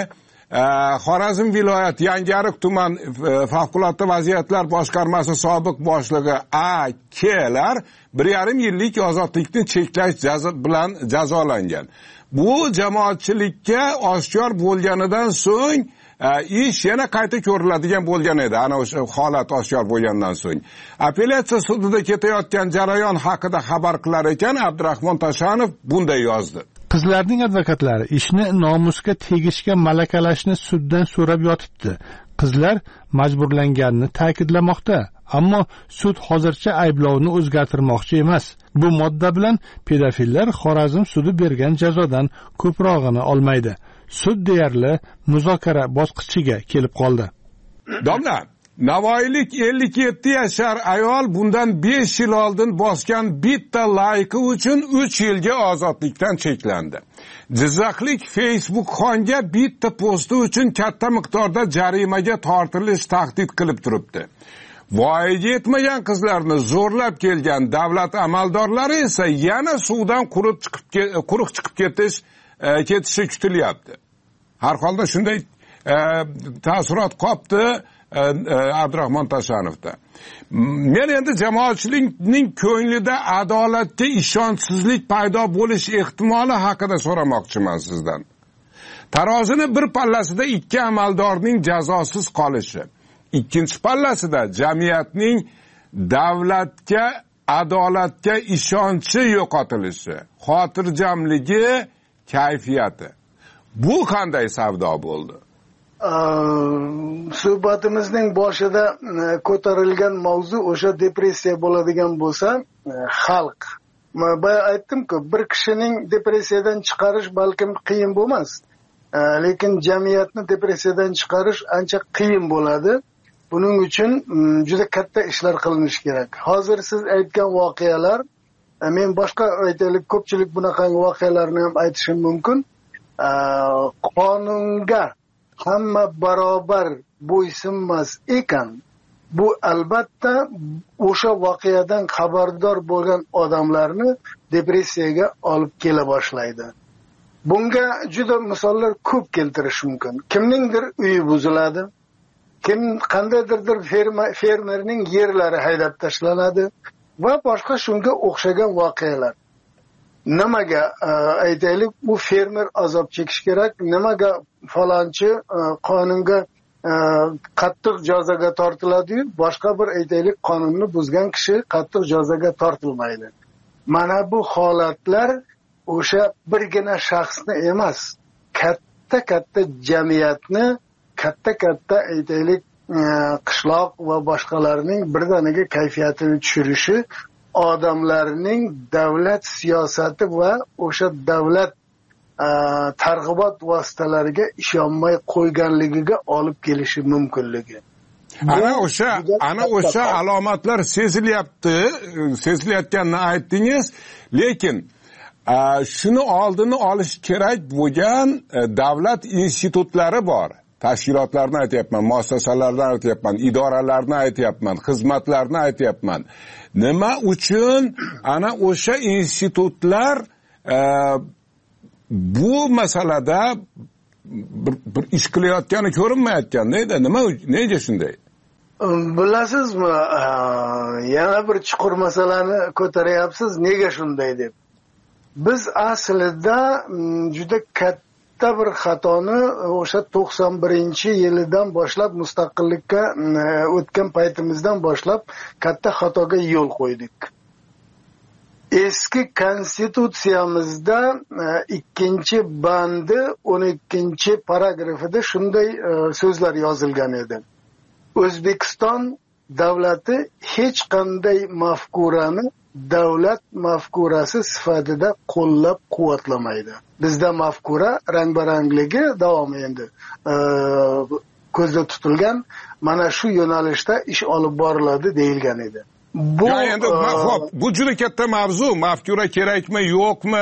Xorazm viloyat Yangiariq tuman favqulodda vaziyatlar boshqarmasi sobiq boshlig'i A.K.lar 1,5 yillik ozodlikni cheklash bilan jazolangan. Bu jamoatchilikka oshkor bo'lganidan so'ng ish yana qayta ko'riladigan bo'lgan edi. Ana o'sha holat oshkor bo'lgandan so'ng apellyatsiya sudida ketayotgan jarayon haqida xabar qilar ekan Abdurahmon Tashanov bunday yozdi. Qizlarning advokatlari ishni nomusga tegishga malakalashni suddan so'rab yotibdi. Qizlar majburlanganini ta'kidlamoqda, ammo sud hozircha ayblovni o'zgartirmoqchi emas. Bu modda bilan pedofillar Xorazm sudi bergan jazodan ko'prog'ini olmaydi. Sud deyarli muzokara bosqichiga kelib qoldi. Domla, Navoiylik 57 yashar ayol bundan 5 yil oldin bosgan bitta layki uchun 3 yilga ozodlikdan cheklandi. Jizzaxlik Facebook xonga bitta posti uchun katta miqdorda jarimaga tortilish tahdid qilib turibdi. Voyaga yetmagan qizlarni zo'rlab kelgan davlat amaldorlari esa yana suvdan quruq chiqib ketishi kutilyapti. Har holda shunday taassurot qopti Abdurahmon Tashanovda. Men endi jamoatchilikning ko'nglida adolatga ishonchsizlik paydo bo'lish ehtimoli haqida so'ramoqchiman sizdan. Tarozini bir pallasida 2 amaldorning jazosiz qolishi, ikkinchi pallasida jamiyatning davlatga, adolatga ishonchi yo'qotilishi, xotirjamligi, kayfiyati. Bu qanday savdo bo'ldi? Suhbatimizning boshida ko'tarilgan mavzu o'sha depressiya bo'ladigan bo'lsa, xalq. Men aytdim-ku, bir kishining depressiyadan chiqarish balkim qiyin bo'lmas, lekin jamiyatni depressiyadan chiqarish ancha qiyin bo'ladi. Buning uchun juda katta ishlar qilinishi kerak. Hozir siz aytgan voqealar, men boshqa aytaylik, ko'pchilik bunaqa voqealarni ham aytishim mumkin. Qonunga hamma barobar bo'ysunmas ekan, bu albatta o'sha voqeadan xabardor bo'lgan odamlarni depressiyaga olib kela boshlaydi. Bunga juda misollar ko'p keltirish mumkin. Kimningdir uyi buziladi, qandaydir fermerning yerlari haydab tashlanadi va boshqa shunga o'xshagan voqealar. Nimaga aytaylik, bu fermer azob chekish kerak, nimaga falonchi qonunga qattiq jazoga tortiladi, boshqa bir aytaylik qonunni buzgan kishi qattiq jazoga tortilmaydi. Mana bu holatlar o'sha birgina shaxsni emas, katta jamiyatni, katta aytaylik qishloq va boshqalarning birdaniga kayfiyatini tushirishi, odamlarning davlat siyosati va o'sha davlat targ'ibot vositalariga ishonmay qo'yganligiga olib kelishi mumkinligi. Ana o'sha alomatlar sezilayotganini aytdingiz, lekin shuni oldini olish kerak bo'lgan davlat institutlari bor. Tashkilotlarni aytyapman, muassasalarni aytyapman, idoralarni aytyapman, xizmatlarni aytyapman. Nima uchun ana o'sha institutlar bu masalada bir ish qilayotgani ko'rinmayotgan? Nega shunday? Bilasizmi, yana bir chuqur masalani ko'taryapsiz, nega shunday deb. Biz aslida juda katta bir xatoni o'sha 91-yilidan boshlab, mustaqillikka o'tgan paytimizdan boshlab katta xatoga yo'l qo'ydik. Eski konstitutsiyamizda 2-bandi 12-paragrafida shunday so'zlar yozilgan edi. O'zbekiston davlati hech qanday mafkurani davlat mafkurasi sifatida qo'llab quvvatlamaydi. Bizda mafkura rang-barangligi davomi endi ko'zda tutilgan, mana shu yo'nalishda ish olib boriladi deyilgan edi. Endi bu juda katta mavzu, mafkura kerakmi, yo'qmi,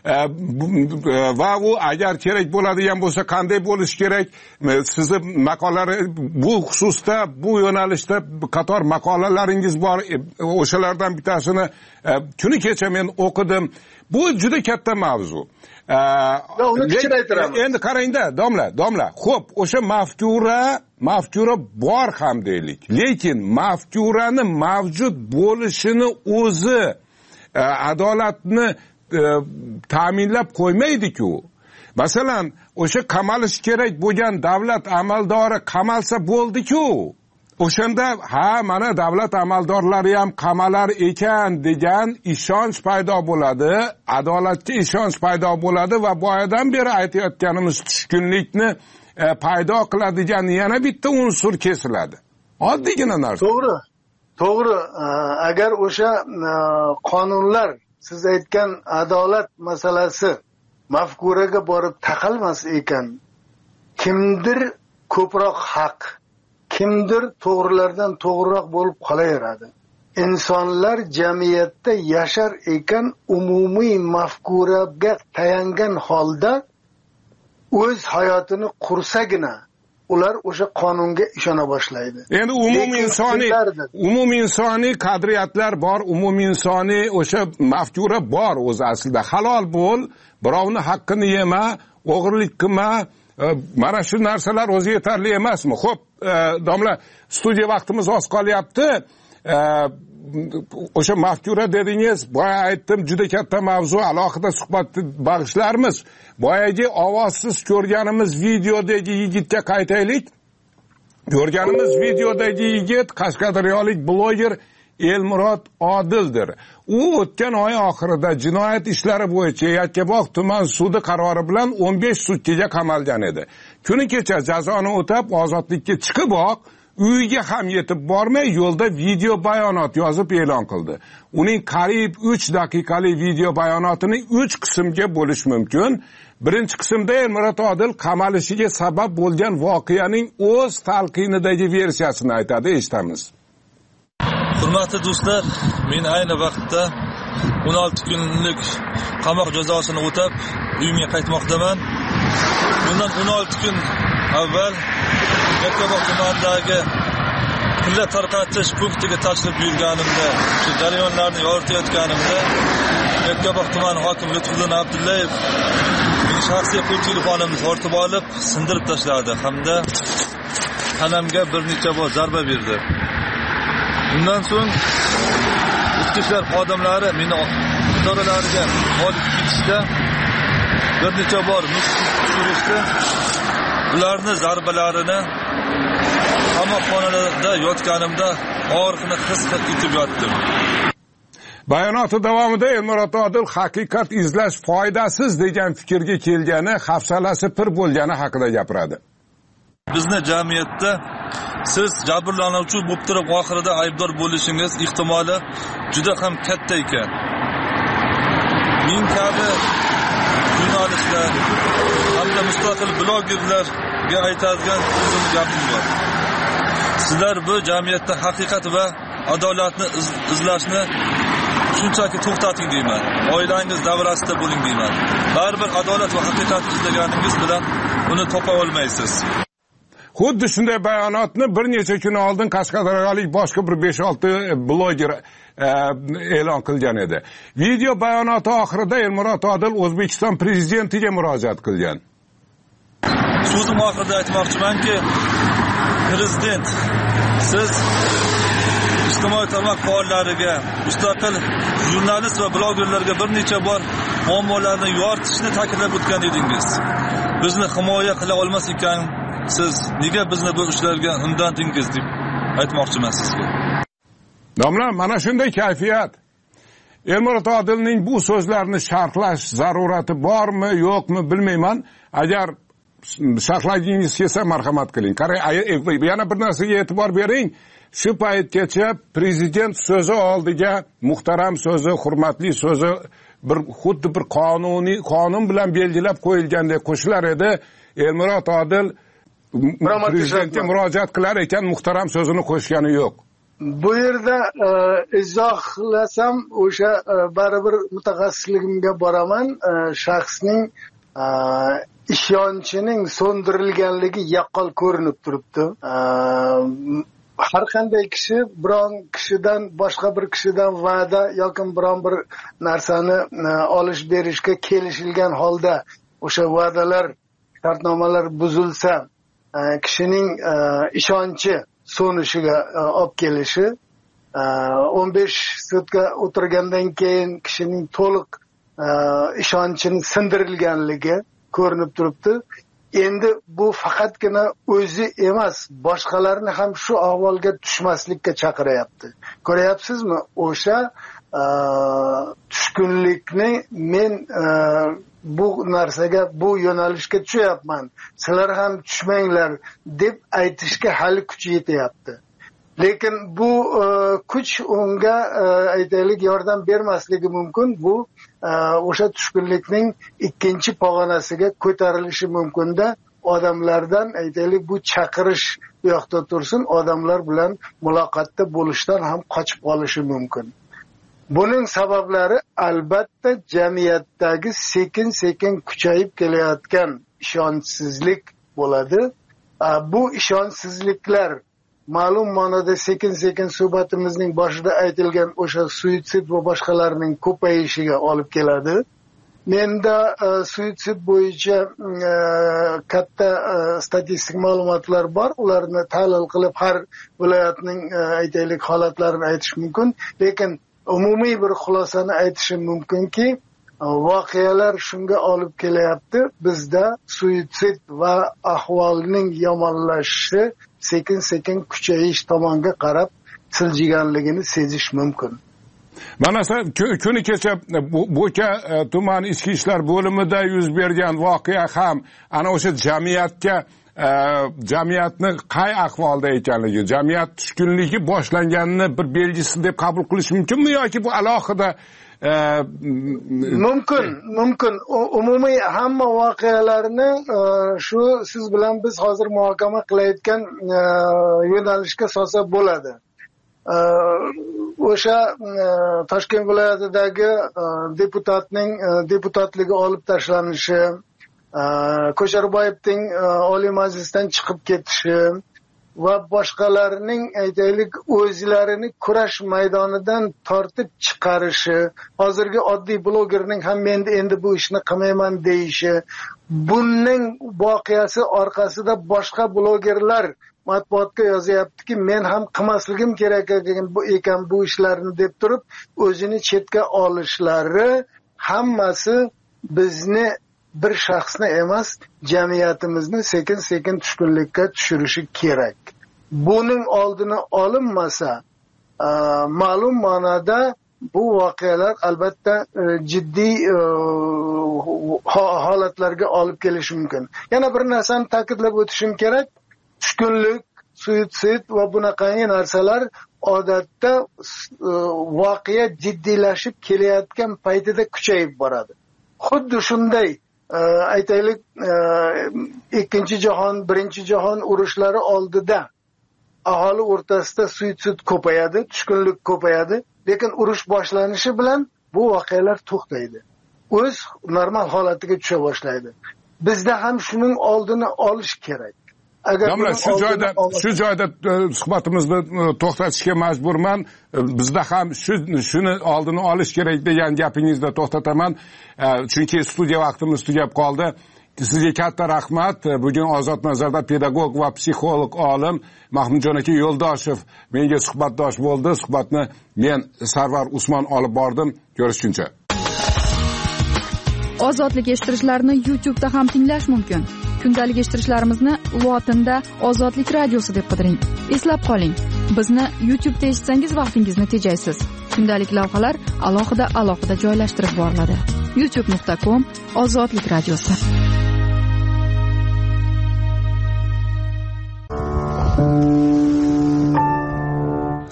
va u agar kerak bo'ladigan bo'lsa qanday bo'lishi kerak? Sizni maqolalari bu xususda, bu yo'nalishda qator maqolalaringiz bor. O'shalardan bittasini kuni kecha men o'qidim. Bu juda katta mavzu. Uni kichraytiraman. Endi qarangda, domla. Xo'p, o'sha mafkura bor ham deylik. Lekin mafkurani mavjud bo'lishini o'zi adolatni ta'minlab qo'ymaydi-ku. Masalan, o'sha qamalish kerak bo'lgan davlat amaldori qamalsa bo'ldi-ku. O'shanda mana davlat amaldorlari ham qamalar ekan degan ishonch paydo bo'ladi, adolatga ishonch paydo bo'ladi va boyadan beri aytayotganimiz tushkunlikni paydo qiladigan yana bitta unsur kesiladi. Oddiygina narsa. To'g'ri. Agar o'sha qonunlar, siz aytgan adolat masalasi mafkuraga borib taqalmas ekan, kimdir ko'proq haq, kimdir to'g'rilardan to'g'riroq bo'lib qolaveradi. Insonlar jamiyatda yashar ekan, umumiy mafkuraga tayangan holda o'z hayotini qursagina ular o'sha qonunga ishona boshlaydi. Endi umumiy insoniy qadriyatlar bor, umumiy insoniy o'sha mafkura bor o'zi aslida. Halol bo'l, birovni haqqini yema, o'g'irlik qilma. Mana shu narsalar o'zi yetarli emasmi? Xo'p, domla, studiya vaqtimiz oz qolyapti. O'sha mafkura dedingiz, boya aytdim, juda katta mavzu, alohida suhbat bag'ishlarmiz. Boyagi ovozsiz ko'rganimiz videodagi yigitga qaytaylik. Ko'rganimiz videodagi yigit qashqadaryolik bloger Elmurod Odildir. U o'tgan oy oxirida jinoyat ishlari bo'yicha Yakkabog' tuman sudi qarori bilan 15 sutkaga qamalgan edi. Kuni kecha jazoni o'tab ozodlikka chiqiboq, uyiga ham yetib bormay yo'lda video bayonot yozib e'lon qildi. Uning qariyb 3 daqiqalik video bayonotini 3 qismga bo'lish mumkin. Birinchi qismda Elmurod Odil qamalishiga sabab bo'lgan voqeaning o'z talqinidagi versiyasini aytadi, eshitamiz. Hurmatli do'stlar, men ayni vaqtda 16 kunlik qamoq jazosini o'tab uyimga qaytmoqdaman. Bundan 16 kun avval Yakkabog' tumanidagi pilla tarqatish punktiga tashrif buyurganimda, shu jarayonlarni yoritayotganimda Yakkabog' tumani hokimi Lutfuddin Abdullayev mening shaxsiy qo'l telefonimni tortib olib, sindirib tashladi hamda tanamga bir necha bor zarba berdi. Bundan so'ng ichki ishlar xodimlari meni idoralariga olib ketishda bir necha bor mushtlashdi. Ularni zarbalarini qamoqxonada yotganimda og'riqni his etib yotdim. Bayonoti davomida Elmurod Odil haqiqat izlash foydasiz degan fikrga kelgani, hafsalasi pir bo'lgani haqida gapiradi. Bizni jamiyatda siz jabrlanuvchi bo'lib turib oxirida aybdor bo'lishingiz ehtimoli juda ham katta ekan. Men kabi jurnalistlar hamda mustaqil blogerlarga aytadigan o'zim gapim bor. Sizlar bu jamiyatda haqiqat va adolatni izlashni shunchaki to'xtating deyman. Oilangiz davrasida bo'ling deyman. Baribir adolat va haqiqatni izlaganingiz bilan uni topa olmaysiz. Xuddi shunday bayonotni bir necha kun oldin Qashqadaryolik boshqa bir 5-6 bloger e'lon qilgan edi. Video bayonoti oxirida Elmurod Odil O'zbekiston prezidentiga murojaat qilgan. So'zim oxirida aytmoqchimanki, prezident, siz ijtimoiy tarmoq faollariga, mustaqil jurnalist va blogerlarga bir necha bor muammolarni yoritishni ta'kidlab o'tgan edingiz. Bizni himoya qila olmas ekan, siz nega bizni bu ishlarga undandingiz deb aytmoqchiman sizga. Domla, mana shunday kayfiyat. Elmurod Odilning bu so'zlarini sharhlash zarurati bormi, yo'qmi bilmayman. Agar sharhlagingiz kelsa marhamat qiling. Qarang, yana bir narsaga e'tibor bering. shu paytgacha prezident so'zi oldiga muhtaram so'zi, hurmatli so'zi xuddi bir qonun bilan belgilab qo'yilgandek qo'shilar edi. Elmurod Odil prezidentga murojaat qilar ekan, muhtaram so'zini qo'shgani yo'q. Bu yerda izohlasam o'sha baribir mutaxassisligimga boraman. Shaxsning ishonchining so'ndirilganligi yaqqol ko'rinib turibdi. Har qanday kishi biron kishidan boshqa bir kishidan va'da yoki biron bir narsani olish berishga kelishilgan holda o'sha va'dalar, shartnomalar buzilsa, kishining ishonchi so'nishiga olib kelishi, 15 sutka o'tirgandan keyin kishining to'liq ishonchini sindirilganligi ko'rinib turibdi. Endi bu faqatgina o'zi emas, boshqalarni ham shu ahvolga tushmaslikka chaqiryapti. Ko'ryapsizmi? O'sha tushkunlikni men bu narsaga, bu yo'nalishga tushyapman, sizlar ham tushmanglar deb aytishga hali kuchi yetyapti. Lekin bu kuch unga aytaylik yordam bermasligi mumkin. Bu o'sha tushkunlikning ikkinchi pog'onasiga ko'tarilishi mumkin-da, odamlardan aytaylik bu chaqirish bu yoqda tursin, odamlar bilan muloqotda bo'lishdan ham qochib qolishi mumkin. Buning sabablari albatta jamiyatdagi sekin-sekin kuchayib kelayotgan ishonchsizlik bo'ladi. Bu ishonchsizliklar ma'lum ma'noda sekin-sekin suhbatimizning boshida aytilgan o'sha suitsid va boshqalarning ko'payishiga olib keladi. Menda suitsid bo'yicha katta statistik ma'lumotlar bor. Ularni tahlil qilib har viloyatning aytaylik holatlarini aytish mumkin. Lekin umumiy bir xulosani aytishim mumkinki, voqealar shunga olib kelyapti. Bizda suitsid va ahvolning yomonlashishi sekin-sekin kuchayish tomonga qarab siljiganligini sezish mumkin. Mana kuni kecha Bo'ka tuman ichki ishlar bo'limida yuz bergan voqea ham ana o'sha jamiyatni qay ahvolda ekanligi, jamiyat tushkunligi boshlanganini bir belgisi deb qabul qilish mumkinmi yoki bu alohida mumkin. Umumiy hamma voqealarni shu siz bilan biz hozir muhokama qilayotgan yo'nalishga solsa bo'ladi. O'sha Toshkent viloyatidagi deputatligi olib tashlanishi, Ko'charboyevning Oliy Majlisdan chiqib ketishi va boshqalarning aytaylik o'zlarini kurash maydonidan tortib chiqarishi, hozirgi oddiy blogerning ham men endi bu ishni qilmayman deyishi, bunning voqeasi orqasida boshqa blogerlar matbuotga yozyaptiki, men ham qilmasligim kerak ekan bu ishlarni deb turib o'zini chetga olishlari hammasi bizni bir shaxsni emas, jamiyatimizni sekin-sekin tushkunlikka tushirishi kerak. Buning oldini olinmasa, ma'lum ma'noda bu voqealar albatta jiddiy holatlarga olib kelishi mumkin. Yana bir narsani ta'kidlab o'tishim kerak. Tushkunlik, suitsid va bunaqangi narsalar odatda voqea jiddiylashib kelayotgan paytida kuchayib boradi. Xuddi shunday aytaylik ikkinchi jahon, birinchi jahon urushlari oldida aholi o'rtasida suitsid ko'payadi, tushkunlik ko'payadi, lekin urush boshlanishi bilan bu voqealar to'xtaydi. O'z normal holatiga tusha boshlaydi. Bizda ham shuning oldini olish kerak. Domla, shu joyda suhbatimizni to'xtatishga majburman. Bizda ham shuni oldini olish kerak degan gapingizda to'xtataman. Chunki studiya vaqtimiz tugab qoldi. Sizga katta rahmat. Bugun Ozod nazarda pedagog va psixolog olim Mahmudjon aka Yo'ldoshev menga suhbatdosh bo'ldi. Suhbatni men Sarvar Usmon olib bordim. Ko'rishguncha. Ozodlik eshittirishlarni YouTube'da ham tinglash mumkin. Kundalik eshittirishlarimizni lotinda Ozodlik radiosi deb qidiring. Eslab qoling, bizni YouTube'da eshitsangiz vaqtingizni tejaysiz. Kundalik lavhalar alohida joylashtirib boriladi. youtube.com Ozodlik radiosi.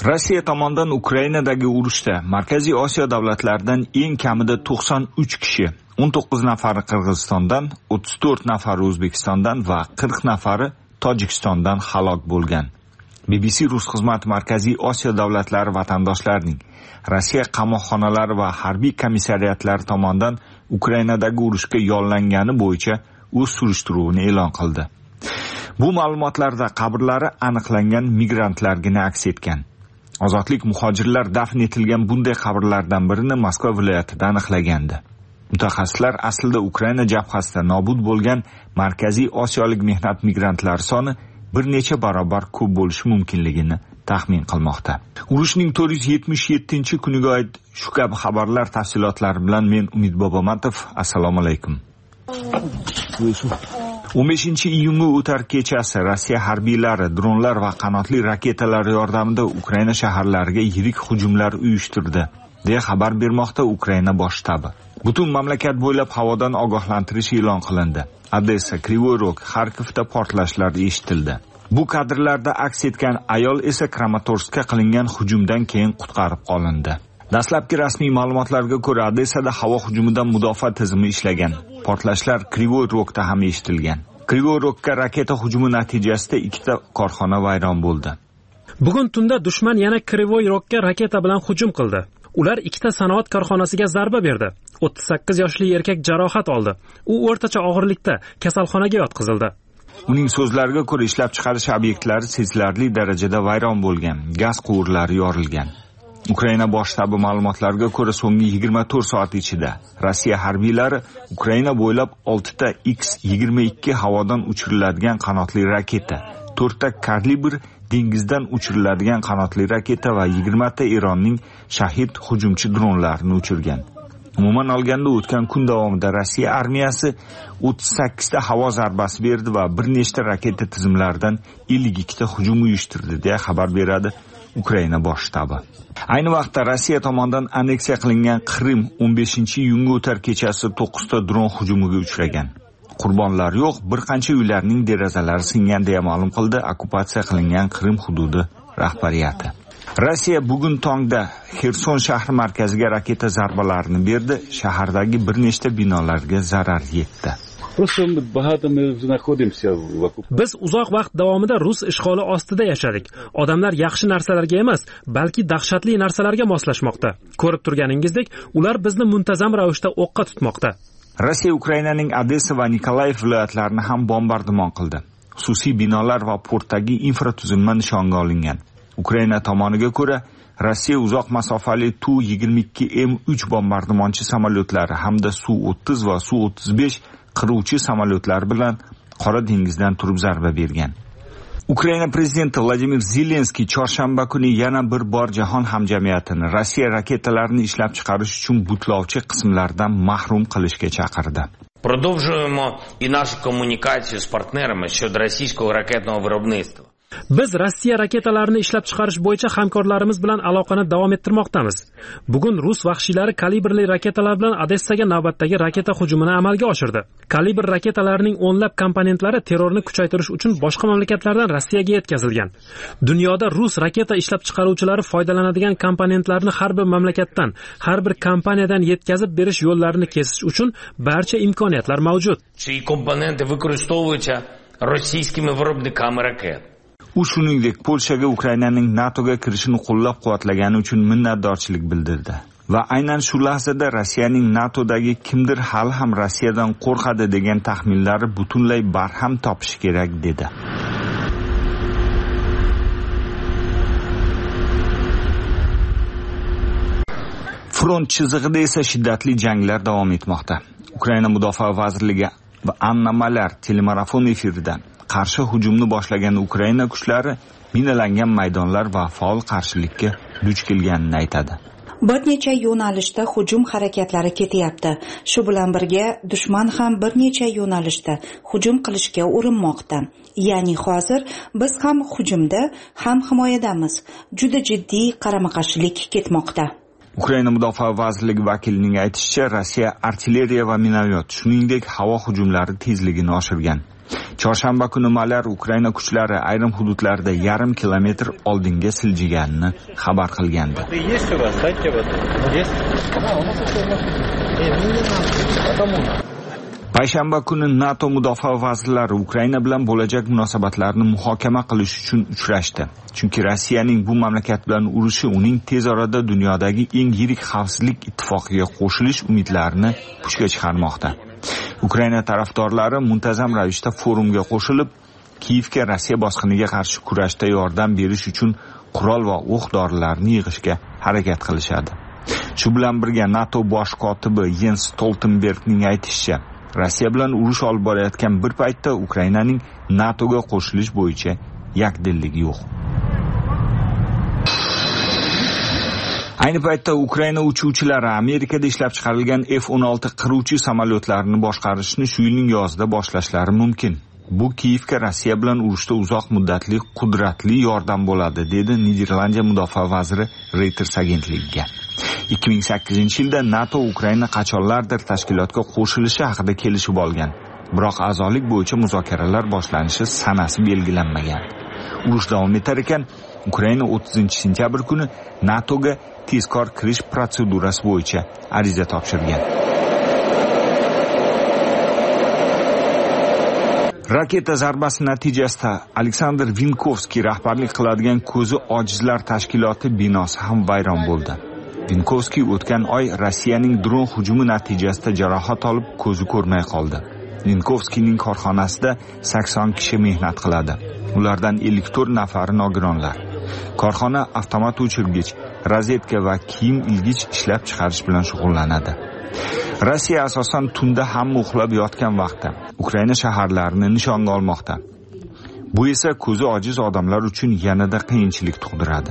Rossiya tomonidan Ukrainadagi urushda Markaziy Osiyo davlatlaridan eng kamida 93 kishi, 19 nafari Qirg'izistondan, 34 nafari O'zbekistondan va 40 nafari Tojikistondan halok bo'lgan. BBC Rus xizmati Markaziy Osiyo davlatlari vatandoshlarining Rossiya qamoqxonalari va harbiy komissariyatlari tomonidan Ukrainadagi urushga yollangani bo'yicha o'z surishtiruvini e'lon qildi. Bu ma'lumotlarda qabrlari aniqlangan migrantlargina aks etgan. Ozodlik muhojirlar dafn etilgan bunday qabrlardan birini Moskva viloyatida aniqlagandi. Mutaxassislar aslida Ukraina jabhasida nobud bo'lgan Markaziy Osiyolik mehnat migrantlari soni bir necha barobar ko'p bo'lishi mumkinligini taxmin qilmoqda. Urushning 477-kuniga oid shu kabi xabarlar tafsilotlari bilan men Umid Bobomatov. Assalomu alaykum. 15-iyunga o'tar kechasi Rossiya harbiylari dronlar va qanotli raketalar yordamida Ukraina shaharlariga yirik hujumlar uyushtirdi, deya xabar bermoqda Ukraina bosh shtabi. Butun mamlakat bo'ylab havodan ogohlantirish e'lon qilindi. Odessa, Krivoy Rog, Xarkovda portlashlar eshitildi. Bu kadrlarda aks etgan ayol esa Kramatorskka qilingan hujumdan keyin qutqarib qolindi. Dastlabki rasmiy ma'lumotlarga ko'ra, Odessada havo hujumidan mudofaa tizimi ishlagan. Portlashlar Krivoy Rogda ham eshitilgan. Krivoy Rogga raketa hujumi natijasida 2 korxona vayron bo'ldi. Bugun tunda dushman yana Krivoy Rogga raketa bilan hujum qildi. Ular 2 sanoat korxonasiga zarba berdi. 38 yoshli erkak jarohat oldi. U o'rtacha og'irlikda kasalxonaga yotqizildi. Uning so'zlariga ko'ra, ishlab chiqarish obyektlari sezilarli darajada vayron bo'lgan, gaz quvurlari yorilgan. Ukraina bosh shtabi ma'lumotlariga ko'ra, so'nggi 24 soat ichida Rossiya harbiylari Ukraina bo'ylab 6 ta X-22 havodan uchiriladigan qanotli raketa, 4 ta kalibr dengizdan uchiriladigan qanotli raketa va 20 ta Eronning shahid hujumchi dronlarini uchirgan. Umuman olganda o'tgan kun davomida Rossiya armiyasi 38 ta havo zarbasi berdi va bir nechta raketa tizimlaridan 52 ta hujum uyushtirdi, deya xabar beradi Ukraina bosh shtabi. Ayni vaqtda Rossiya tomonidan anneksiya qilingan Qrim 15-iyunga o'tar kechasi 9 ta dron hujumiga uchragan. Qurbonlar yo'q, bir qancha uylarning derazalari singan, deya ma'lum qildi okkupatsiya qilingan Qrim hududi rahbariyati. Rossiya bugun tongda Xerson shahri markaziga raketa zarbalarini berdi, shahardagi bir nechta binolarga zarar yetdi. Biz uzoq vaqt davomida Rus ishg'oli ostida yashadik. Odamlar yaxshi narsalarga emas, balki dahshatli narsalarga moslashmoqda. Ko'rib turganingizdek, ular bizni muntazam ravishda o'qqa tutmoqda. Rossiya Ukrainaning Odessa va Nikolayev viloyatlarini ham bombardimon qildi. Xususiy binolar va portdagi infratuzilma nishonga olingan. Ukraina tomoniga ko'ra, Rossiya uzoq masofali Tu-22M3 bombardimonchi samolyotlari hamda Su-30 va Su-35 qiruvchi samolyotlar bilan Qora dengizdan turib zarba bergan. Ukraina prezidenti Vladimir Zelenskiy chorshanba kuni yana bir bor jahon hamjamiyatini Rossiya raketalarini ishlab chiqarish uchun butlovchi qismlardan mahrum qilishga chaqirdi. Продовжуємо і нашу комунікацію з партнерами щодо російського ракетного виробництва. Biz Rossiya raketalarini ishlab chiqarish bo'yicha hamkorlarimiz bilan aloqani davom ettirmoqdamiz. Bugun Rus vahshiylari kalibrli raketalar bilan Odessaga navbatdagi raketa hujumini amalga oshirdi. Kalibr raketalarining o'nlab komponentlari terrorni kuchaytirish uchun boshqa mamlakatlardan Rossiyaga yetkazilgan. Dunyoda Rus raketa ishlab chiqaruvchilari foydalanadigan komponentlarni har bir mamlakatdan, har bir kompaniyadan yetkazib berish yo'llarini kesish uchun barcha imkoniyatlar mavjud. Чиї компоненти використовуються російськими виробниками ракет. U shuningdek Polshaga Ukrainaning NATOga kirishini qo'llab-quvvatlagani uchun minnatdorchilik bildirdi va aynan shu lahzada Rossiyaning NATOdagi kimdir hali ham Rossiyadan qo'rqadi degan taxminlari butunlay barham topishi kerak dedi. Front chizig'ida esa shiddatli janglar davom etmoqda. Ukraina mudofaa vazirligi va Anna Malar telemarafon efirida qarshi hujumni boshlagan Ukraina kuchlari minalangan maydonlar va faol qarshilikka duch kelganini aytadi. Bir necha yo'nalishda hujum harakatlari ketyapti. Shu bilan birga dushman ham bir necha yo'nalishda hujum qilishga urinmoqda. Ya'ni hozir biz ham hujumda, ham himoyadamiz. Juda jiddiy qarama-qarshilik ketmoqda. Ukraina mudofaa vazirligi vakilining aytishicha, Rossiya artilleriya va minomyot, shuningdek havo hujumlari tezligini oshirgan. Chorshanba kuni Malar Ukraina kuchlari ayrim hududlarda yarim kilometr oldinga siljiganini xabar qilgandi. Payshanba kuni NATO mudofaa vazirlari Ukraina bilan bo'lajak munosabatlarni muhokama qilish uchun uchrashdi. Chunki Rossiyaning bu mamlakat bilan urushi uning tez orada dunyodagi eng yirik xavfsizlik ittifoqiga qo'shilish umidlarini puchga chiqarmoqda. Ukraina tarafdorlari muntazam ravishda forumga qo'shilib, Kiyevga Rossiya bosqiniga qarshi kurashda yordam berish uchun qurol va o'q-dorilarni yig'ishga harakat qilishadi. Shu bilan birga NATO bosh kotibi Jens Stoltenbergning aytishicha, Rossiya bilan urush olib borayotgan bir paytda Ukrainaning NATOga qo'shilish bo'yicha yakdilligi yo'q. Ayni paytda Ukraina uchuvchilari Amerikada ishlab chiqarilgan F-16 qiruvchi samolyotlarini boshqarishni shu yilning yozida boshlashlari mumkin. Bu Kiyevga Rossiya bilan urushda uzoq muddatli qudratli yordam bo'ladi, dedi Niderlandiya mudofaa vaziri Reuters agentligiga. 2008-yilda NATO Ukraina qachonlardir tashkilotga qo'shilishi haqida kelishib olgan. Biroq a'zolik bo'yicha muzokaralar boshlanishi sanasi belgilanmagan. Urush davom etar ekan, Ukraina 30-sentyabr kuni NATOga tezkor kirish protsedurasi bo'yicha ariza topshirgan. Raketa zarbasi natijasida Aleksandr Vinkovskiy rahbarlik qiladigan ko'zi ojizlar tashkiloti binosi ham vayron bo'ldi. Vinkovskiy o'tgan oy Rossiyaning dron hujumi natijasida jarohat olib ko'zi ko'rmay qoldi. Vinkovskiyning korxonasida 80 kishi mehnat qiladi. Ulardan 54 nafari nogironlar. Korxona avtomat o'chirgich, rozetka va kiyim ilgich ishlab chiqarish bilan shug'ullanadi. Rossiya asosan tunda hamma uxlab yotgan vaqtda Ukraina shaharlarini nishonga olmoqda. Bu esa ko'zi ojiz odamlar uchun yanada qiyinchilik tug'diradi.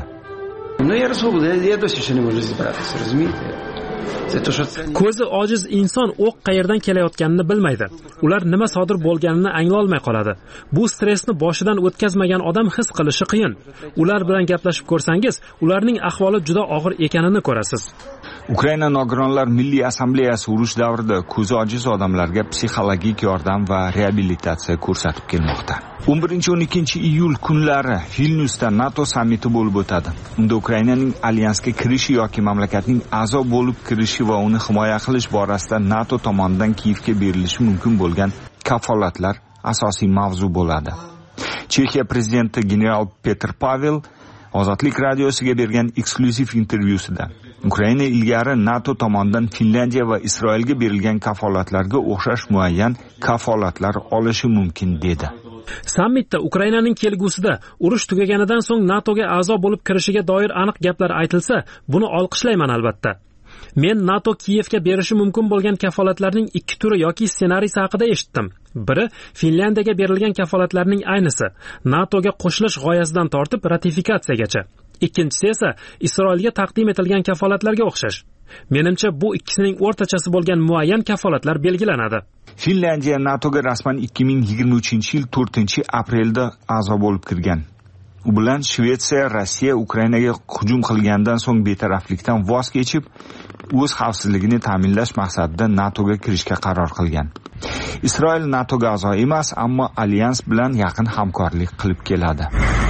Ko'zi ojiz inson o'q qayerdan kelayotganini bilmaydi. Ular nima sodir bo'lganini anglay olmay qoladi. Bu stressni boshidan o'tkazmagan odam his qilishi qiyin. Ular bilan gaplashib ko'rsangiz, ularning ahvoli juda og'ir ekanini ko'rasiz. Ukraina nogironlar milliy assambleyasi urush davrida ko'zi ojiz odamlarga psixologik yordam va reabilitatsiya ko'rsatib kelmoqda. 11-12 iyul kunlari Vilnyusda NATO sammiti bo'lib o'tadi. Unda Ukrainaning alyansga kirishi yoki mamlakatning a'zo bo'lib kirishi va uni himoya qilish borasida NATO tomonidan Kiyevga berilishi mumkin bo'lgan kafolatlar asosiy mavzu bo'ladi. Chexiya prezidenti general Petr Pavel Ozodlik radiosiga bergan eksklyuziv intervyusida Ukraina ilgari NATO tomonidan Finlandiya va Isroilga berilgan kafolatlarga o'xshash muayyan kafolatlar olishi mumkin dedi. Sammitda Ukrainaning kelgusida urush tugaganidan so'ng NATOga a'zo bo'lib kirishiga doir aniq gaplar aytilsa, buni olqishlayman albatta. Men NATO Kiyevga berishi mumkin bo'lgan kafolatlarning ikki turi yoki ssenariysi haqida eshitdim. Biri Finlandiyaga berilgan kafolatlarning aynisi, NATOga qo'shilish g'oyasidan tortib ratifikatsiyagacha. Ikkinchisi esa Isroilga taqdim etilgan kafolatlarga o'xshash. Menimcha bu ikkisining o'rtachasi bo'lgan muayyan kafolatlar belgilanadi. Finlandiya NATOga rasman 2023-yil 4-aprelda a'zo bo'lib kirgan. U bilan Shvetsiya Rossiya Ukrainaga hujum qilgandan so'ng betaraflikdan voz kechib, o'z xavfsizligini ta'minlash maqsadida NATOga kirishga qaror qilgan. Isroil NATOga a'zo emas, ammo alyans bilan yaqin hamkorlik qilib keladi.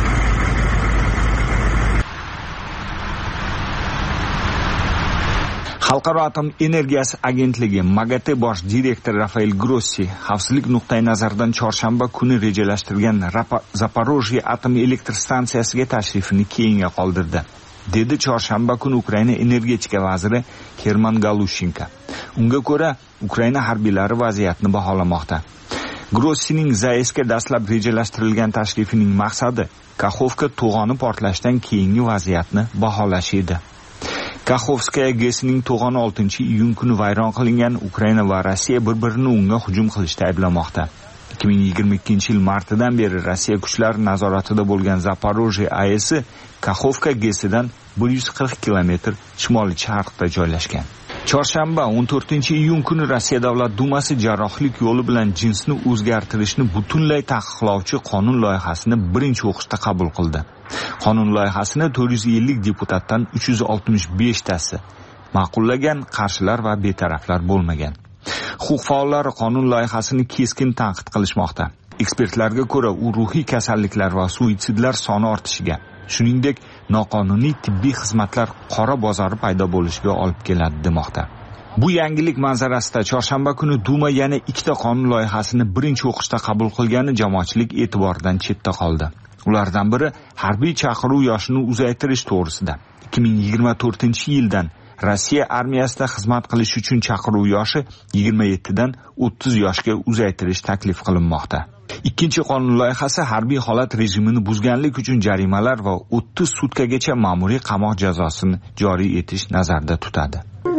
Xalqaro atom energiyasi agentligi MAGATE bosh direktori Rafael Grossi xavfsizlik nuqtai nazaridan chorshanba kuni rejalashtirgan Zaporojye atom elektr stansiyasiga tashrifini keyinga qoldirdi, dedi chorshanba kuni Ukraina energetika vaziri Herman Galushenko. Unga ko'ra, Ukraina harbiylari vaziyatni baholamoqda. Grossining Zaeska dastlab rejalashtirilgan tashrifining maqsadi Kakhovka to'g'oni portlashdan keyingi vaziyatni baholash edi. Kakhovskaya GESning to'g'oni 6-iyun kuni vayron qilingan. Ukraina va Rossiya bir-birini unga hujum qilishda ayblamoqda. 2022-yil martidan beri Rossiya kuchlari nazoratida bo'lgan Zaporojye AESi Kakhovka GESidan 140 kilometr shimoliy-sharqda joylashgan. Chorshanba 14-iyun kuni Rossiya Davlat Dumasi jarrohlik yo'li bilan jinsni o'zgartirishni butunlay taqiqlovchi qonun loyihasini birinchi o'qishda qabul qildi. Qonun loyihasini 450 deputatdan 365 tasi ma'qullagan, qarshilar va betaraflar bo'lmagan. Huquq faollari qonun loyihasini keskin tanqid qilishmoqda. Ekspertlarga ko'ra, u ruhiy kasalliklar va suitsidlar soni ortishiga, shuningdek, noqonuniy tibbiy xizmatlar qora bozori paydo bo'lishiga olib keladi demoqda. Bu yangilik manzarasida chorshanba kuni Duma yana 2 qonun loyihasini birinchi o'qishda qabul qilgani jamoatchilik e'tiboridan chetda qoldi. Ulardan biri harbiy chaqiruv yoshini uzaytirish to'g'risida. 2024-yildan Rossiya armiyasida xizmat qilish uchun chaqiruv yoshi 27 dan 30 yoshga uzaytirish taklif qilinmoqda. Ikkinchi qonun loyihasi harbiy holat rejimini buzganlik uchun jarimalar va 30 sutkagacha ma'muriy qamoq jazosini joriy etish nazarda tutadi.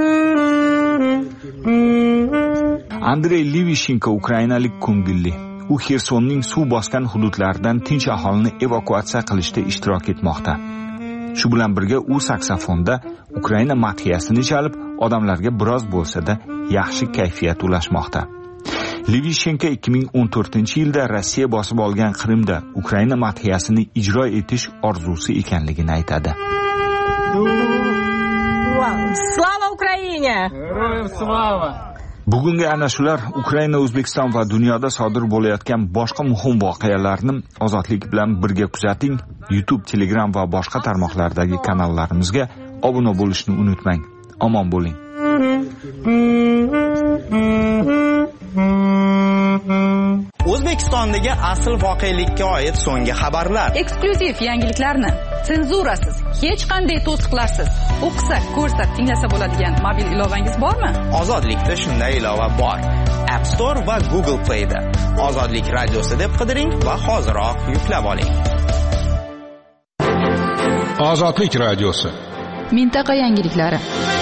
Andrey Livishenko ukrainalik ko'ngilli. U Xersonning suv bosgan hududlaridan tinch aholini evakuatsiya qilishda ishtirok etmoqda. Shu bilan birga u saksofonda Ukraina madhiyasini chalib, odamlarga biroz bo'lsa-da yaxshi kayfiyat ulashmoqda. Livishenko 2014-yilda Rossiya bosib olgan Qrimda Ukraina madhiyasini ijro etish orzusi ekanligini aytadi. Slava Ukraina! Heroyam slava! Bugungi ana shular Ukraina, O'zbekiston va dunyoda sodir bo'layotgan boshqa muhim voqealarni ozodlik bilan birga kuzating. YouTube, Telegram va boshqa tarmoqlardagi kanallarimizga obuna bo'lishni unutmang. Omon bo'ling. O'zbekistondagi asl voqelikka oid so'nggi xabarlar, eksklyuziv yangiliklarni senzurasiz, hech qanday to'siqlarsiz o'qisa, ko'rsa, tinglasa bo'ladigan mobil ilovangiz bormi? Ozodlikda shunday ilova bor. App Store va Google Play da Ozodlik radiosi deb qidiring va hoziroq yuklab oling. Ozodlik radiosi. Mintaqa yangiliklari.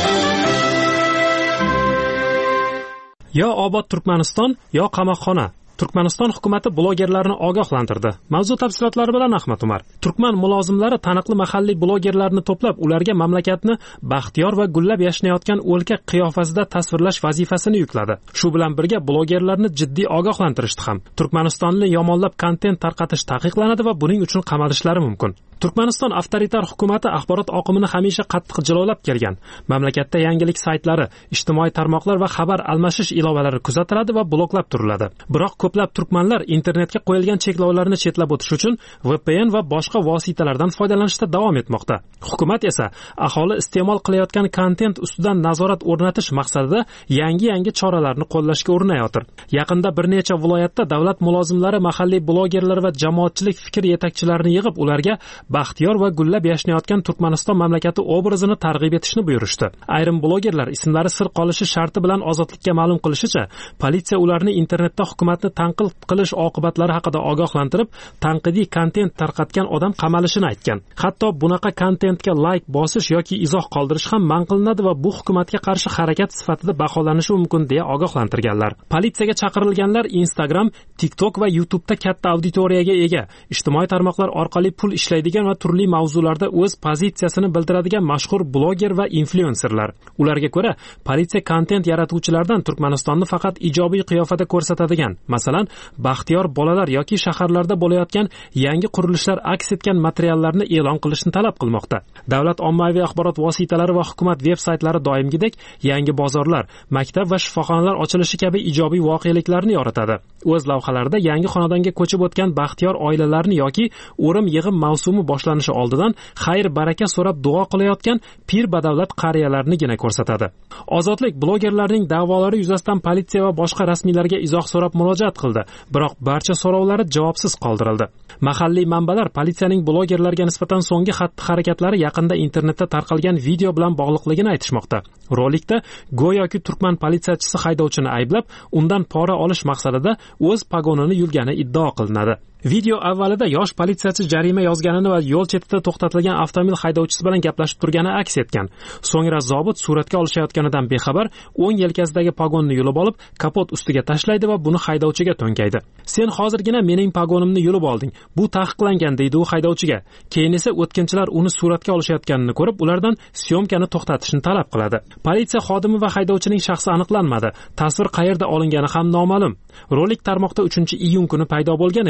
Yo obod Turkmaniston, yo qamoqxona. Turkmaniston hukumati blogerlarni ogohlantirdi. Mavzu tafsilotlari bilan Ahmad Umar. Turkman mulozimlari taniqli mahalliy blogerlarni to'plab, ularga mamlakatni baxtiyor va gullab yashnayotgan o'lka qiyofasida tasvirlash vazifasini yukladi. Shu bilan birga blogerlarni jiddiy ogohlantirishdi ham. Turkmanistonni yomonlab kontent tarqatish taqiqlanadi va buning uchun qamalishlari mumkin. Turkmaniston avtoritar hukumati axborot oqimini hamisha qattiq jilovlab kelgan. Mamlakatda yangilik saytlari, ijtimoiy tarmoqlar va xabar almashish ilovalari kuzatiladi va bloklab turiladi. Biroq ko'plab turkmanlar internetga qo'yilgan cheklovlarni chetlab o'tish uchun VPN va boshqa vositalardan foydalanishda davom etmoqda. Hukumat esa aholi iste'mol qilayotgan kontent ustidan nazorat o'rnatish maqsadida yangi choralarni qo'llashga urinayotir. Yaqinda bir necha viloyatda davlat mulozimlari mahalliy blogerlar va jamoatchilik fikr yetakchilarini yig'ib, ularga baxtiyor va gullab yashnayotgan Turkmaniston mamlakati obrazini targ'ib etishni buyurishdi. Ayrim blogerlar ismlari sir qolishi sharti bilan ozodlikka ma'lum qilishicha, politsiya ularni internetda hukumatni tanqid qilish oqibatlari haqida ogohlantirib, tanqidiy kontent tarqatgan odam qamalishini aytgan. Hatto bunaqa kontentga like bosish yoki izoh qoldirish ham man qilinadi va bu hukumatga qarshi harakat sifatida baholanishi mumkin deya ogohlantirganlar. Politsiyaga chaqirilganlar Instagram, TikTok va YouTube'da katta auditoriyaga ega, ijtimoiy tarmoqlar orqali pul ishlaydigan va turli mavzularda o'z pozitsiyasini bildiradigan mashhur bloger va influenserlar. Ularga ko'ra, politsiya kontent yaratuvchilardan Turkmanistonni faqat ijobiy qiyofada ko'rsatadigan, masalan, baxtiyor bolalar yoki shaharlarda bo'layotgan yangi qurilishlar aks etgan materiallarni e'lon qilishni talab qilmoqda. Davlat ommaviy axborot vositalari va hukumat veb-saytlari doimgidek yangi bozorlar, maktab va shifoxonalar ochilishi kabi ijobiy voqeliklarni yoritadi. O'z lavhalarida yangi xonadonga ko'chib o'tgan baxtiyor oilalarni yoki o'rim yig'im mavsumi boshlanishi oldidan xayr baraka so'rab duo qilayotgan pir badavlat qariyalarnigina ko'rsatadi. Ozodlik blogerlarning da'volari yuzasidan politsiya va boshqa rasmiylarga izoh so'rab murojaat qildi, biroq barcha so'rovlari javobsiz qoldirildi. Mahalliy manbalar politsiyaning blogerlarga nisbatan so'nggi xatti-harakatlari yaqinda internetda tarqalgan video bilan bog'liqligini aytishmoqda. Rolikda go'yoki turkman politsiyachisi haydovchini ayblab, undan pora olish maqsadida o'z pagonini yulgani iddao qilinadi. Video avvalida yosh politsiyachi jarima yozganini va yo'l chetida to'xtatilgan avtomobil haydovchisi bilan gaplashib turgani aks etgan. So'ngra zobit suratga olishayotganidan bexabar o'ng yelkasidagi pagonni yulib olib, kapot ustiga tashlaydi va buni haydovchiga to'nkaydi. "Sen hozirgina mening pagonimni yulib olding. Bu taqiqlangan", deydi u haydovchiga. Keyin esa o'tkinchilar uni suratga olishayotganini ko'rib, ulardan syomkani to'xtatishni talab qiladi. Politsiya xodimi va haydovchining shaxsi aniqlanmadi. Tasvir qayerda olingani ham noma'lum. Rolik tarmoqda 3-iyun kuni paydo bo'lgan edi.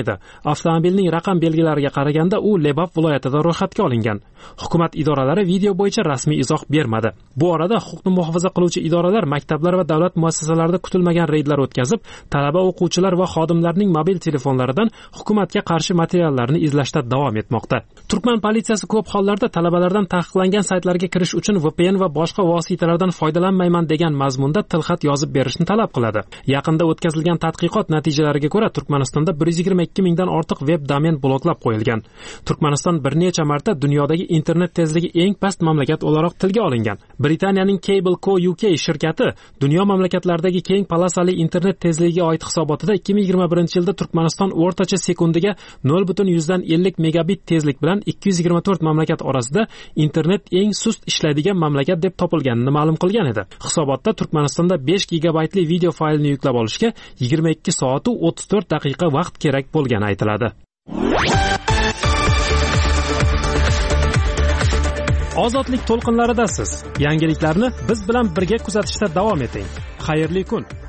Avtomobilning raqam belgilariga qaraganda u Lebap viloyatida ro'yxatga olingan. Hukumat idoralari video bo'yicha rasmiy izoh bermadi. Bu orada huquqni muhofaza qiluvchi idoralar maktablar va davlat muassasalarida kutilmagan reydlar o'tkazib, talaba, o'quvchilar va xodimlarning mobil telefonlaridan hukumatga qarshi materiallarni izlashda davom etmoqda. Turkman politsiyasi ko'p hollarda talabalardan taqiqlangan saytlarga kirish uchun VPN va boshqa vositalardan foydalanmayman degan mazmunda tilxat yozib berishni talab qiladi. Yaqinda o'tkazilgan tadqiqot natijalariga ko'ra Turkmanistonda 122 mingdan ortiq web domen bloklab qo'yilgan. Turkmaniston bir necha marta dunyodagi internet tezligi eng past mamlakat o'laroq tilga olingan. Britaniyaning Cable Co UK shirkati dunyo mamlakatlaridagi keng polosali internet tezligiga oid hisobotida 2021-yilda Turkmaniston o'rtacha sekundiga 0.50 megabit tezlik bilan 224 mamlakat orasida internet eng sust ishlaydigan mamlakat deb topilganini ma'lum qilgan edi. Hisobotda Turkmanistonda 5 gigabaytli video faylni yuklab olishga 22 soat va 34 daqiqa vaqt kerak bo'lgani aytiladi. Ozodlik to'lqinlaridasiz. Yangiliklarni biz bilan birga kuzatishda davom eting. Xayrli kun.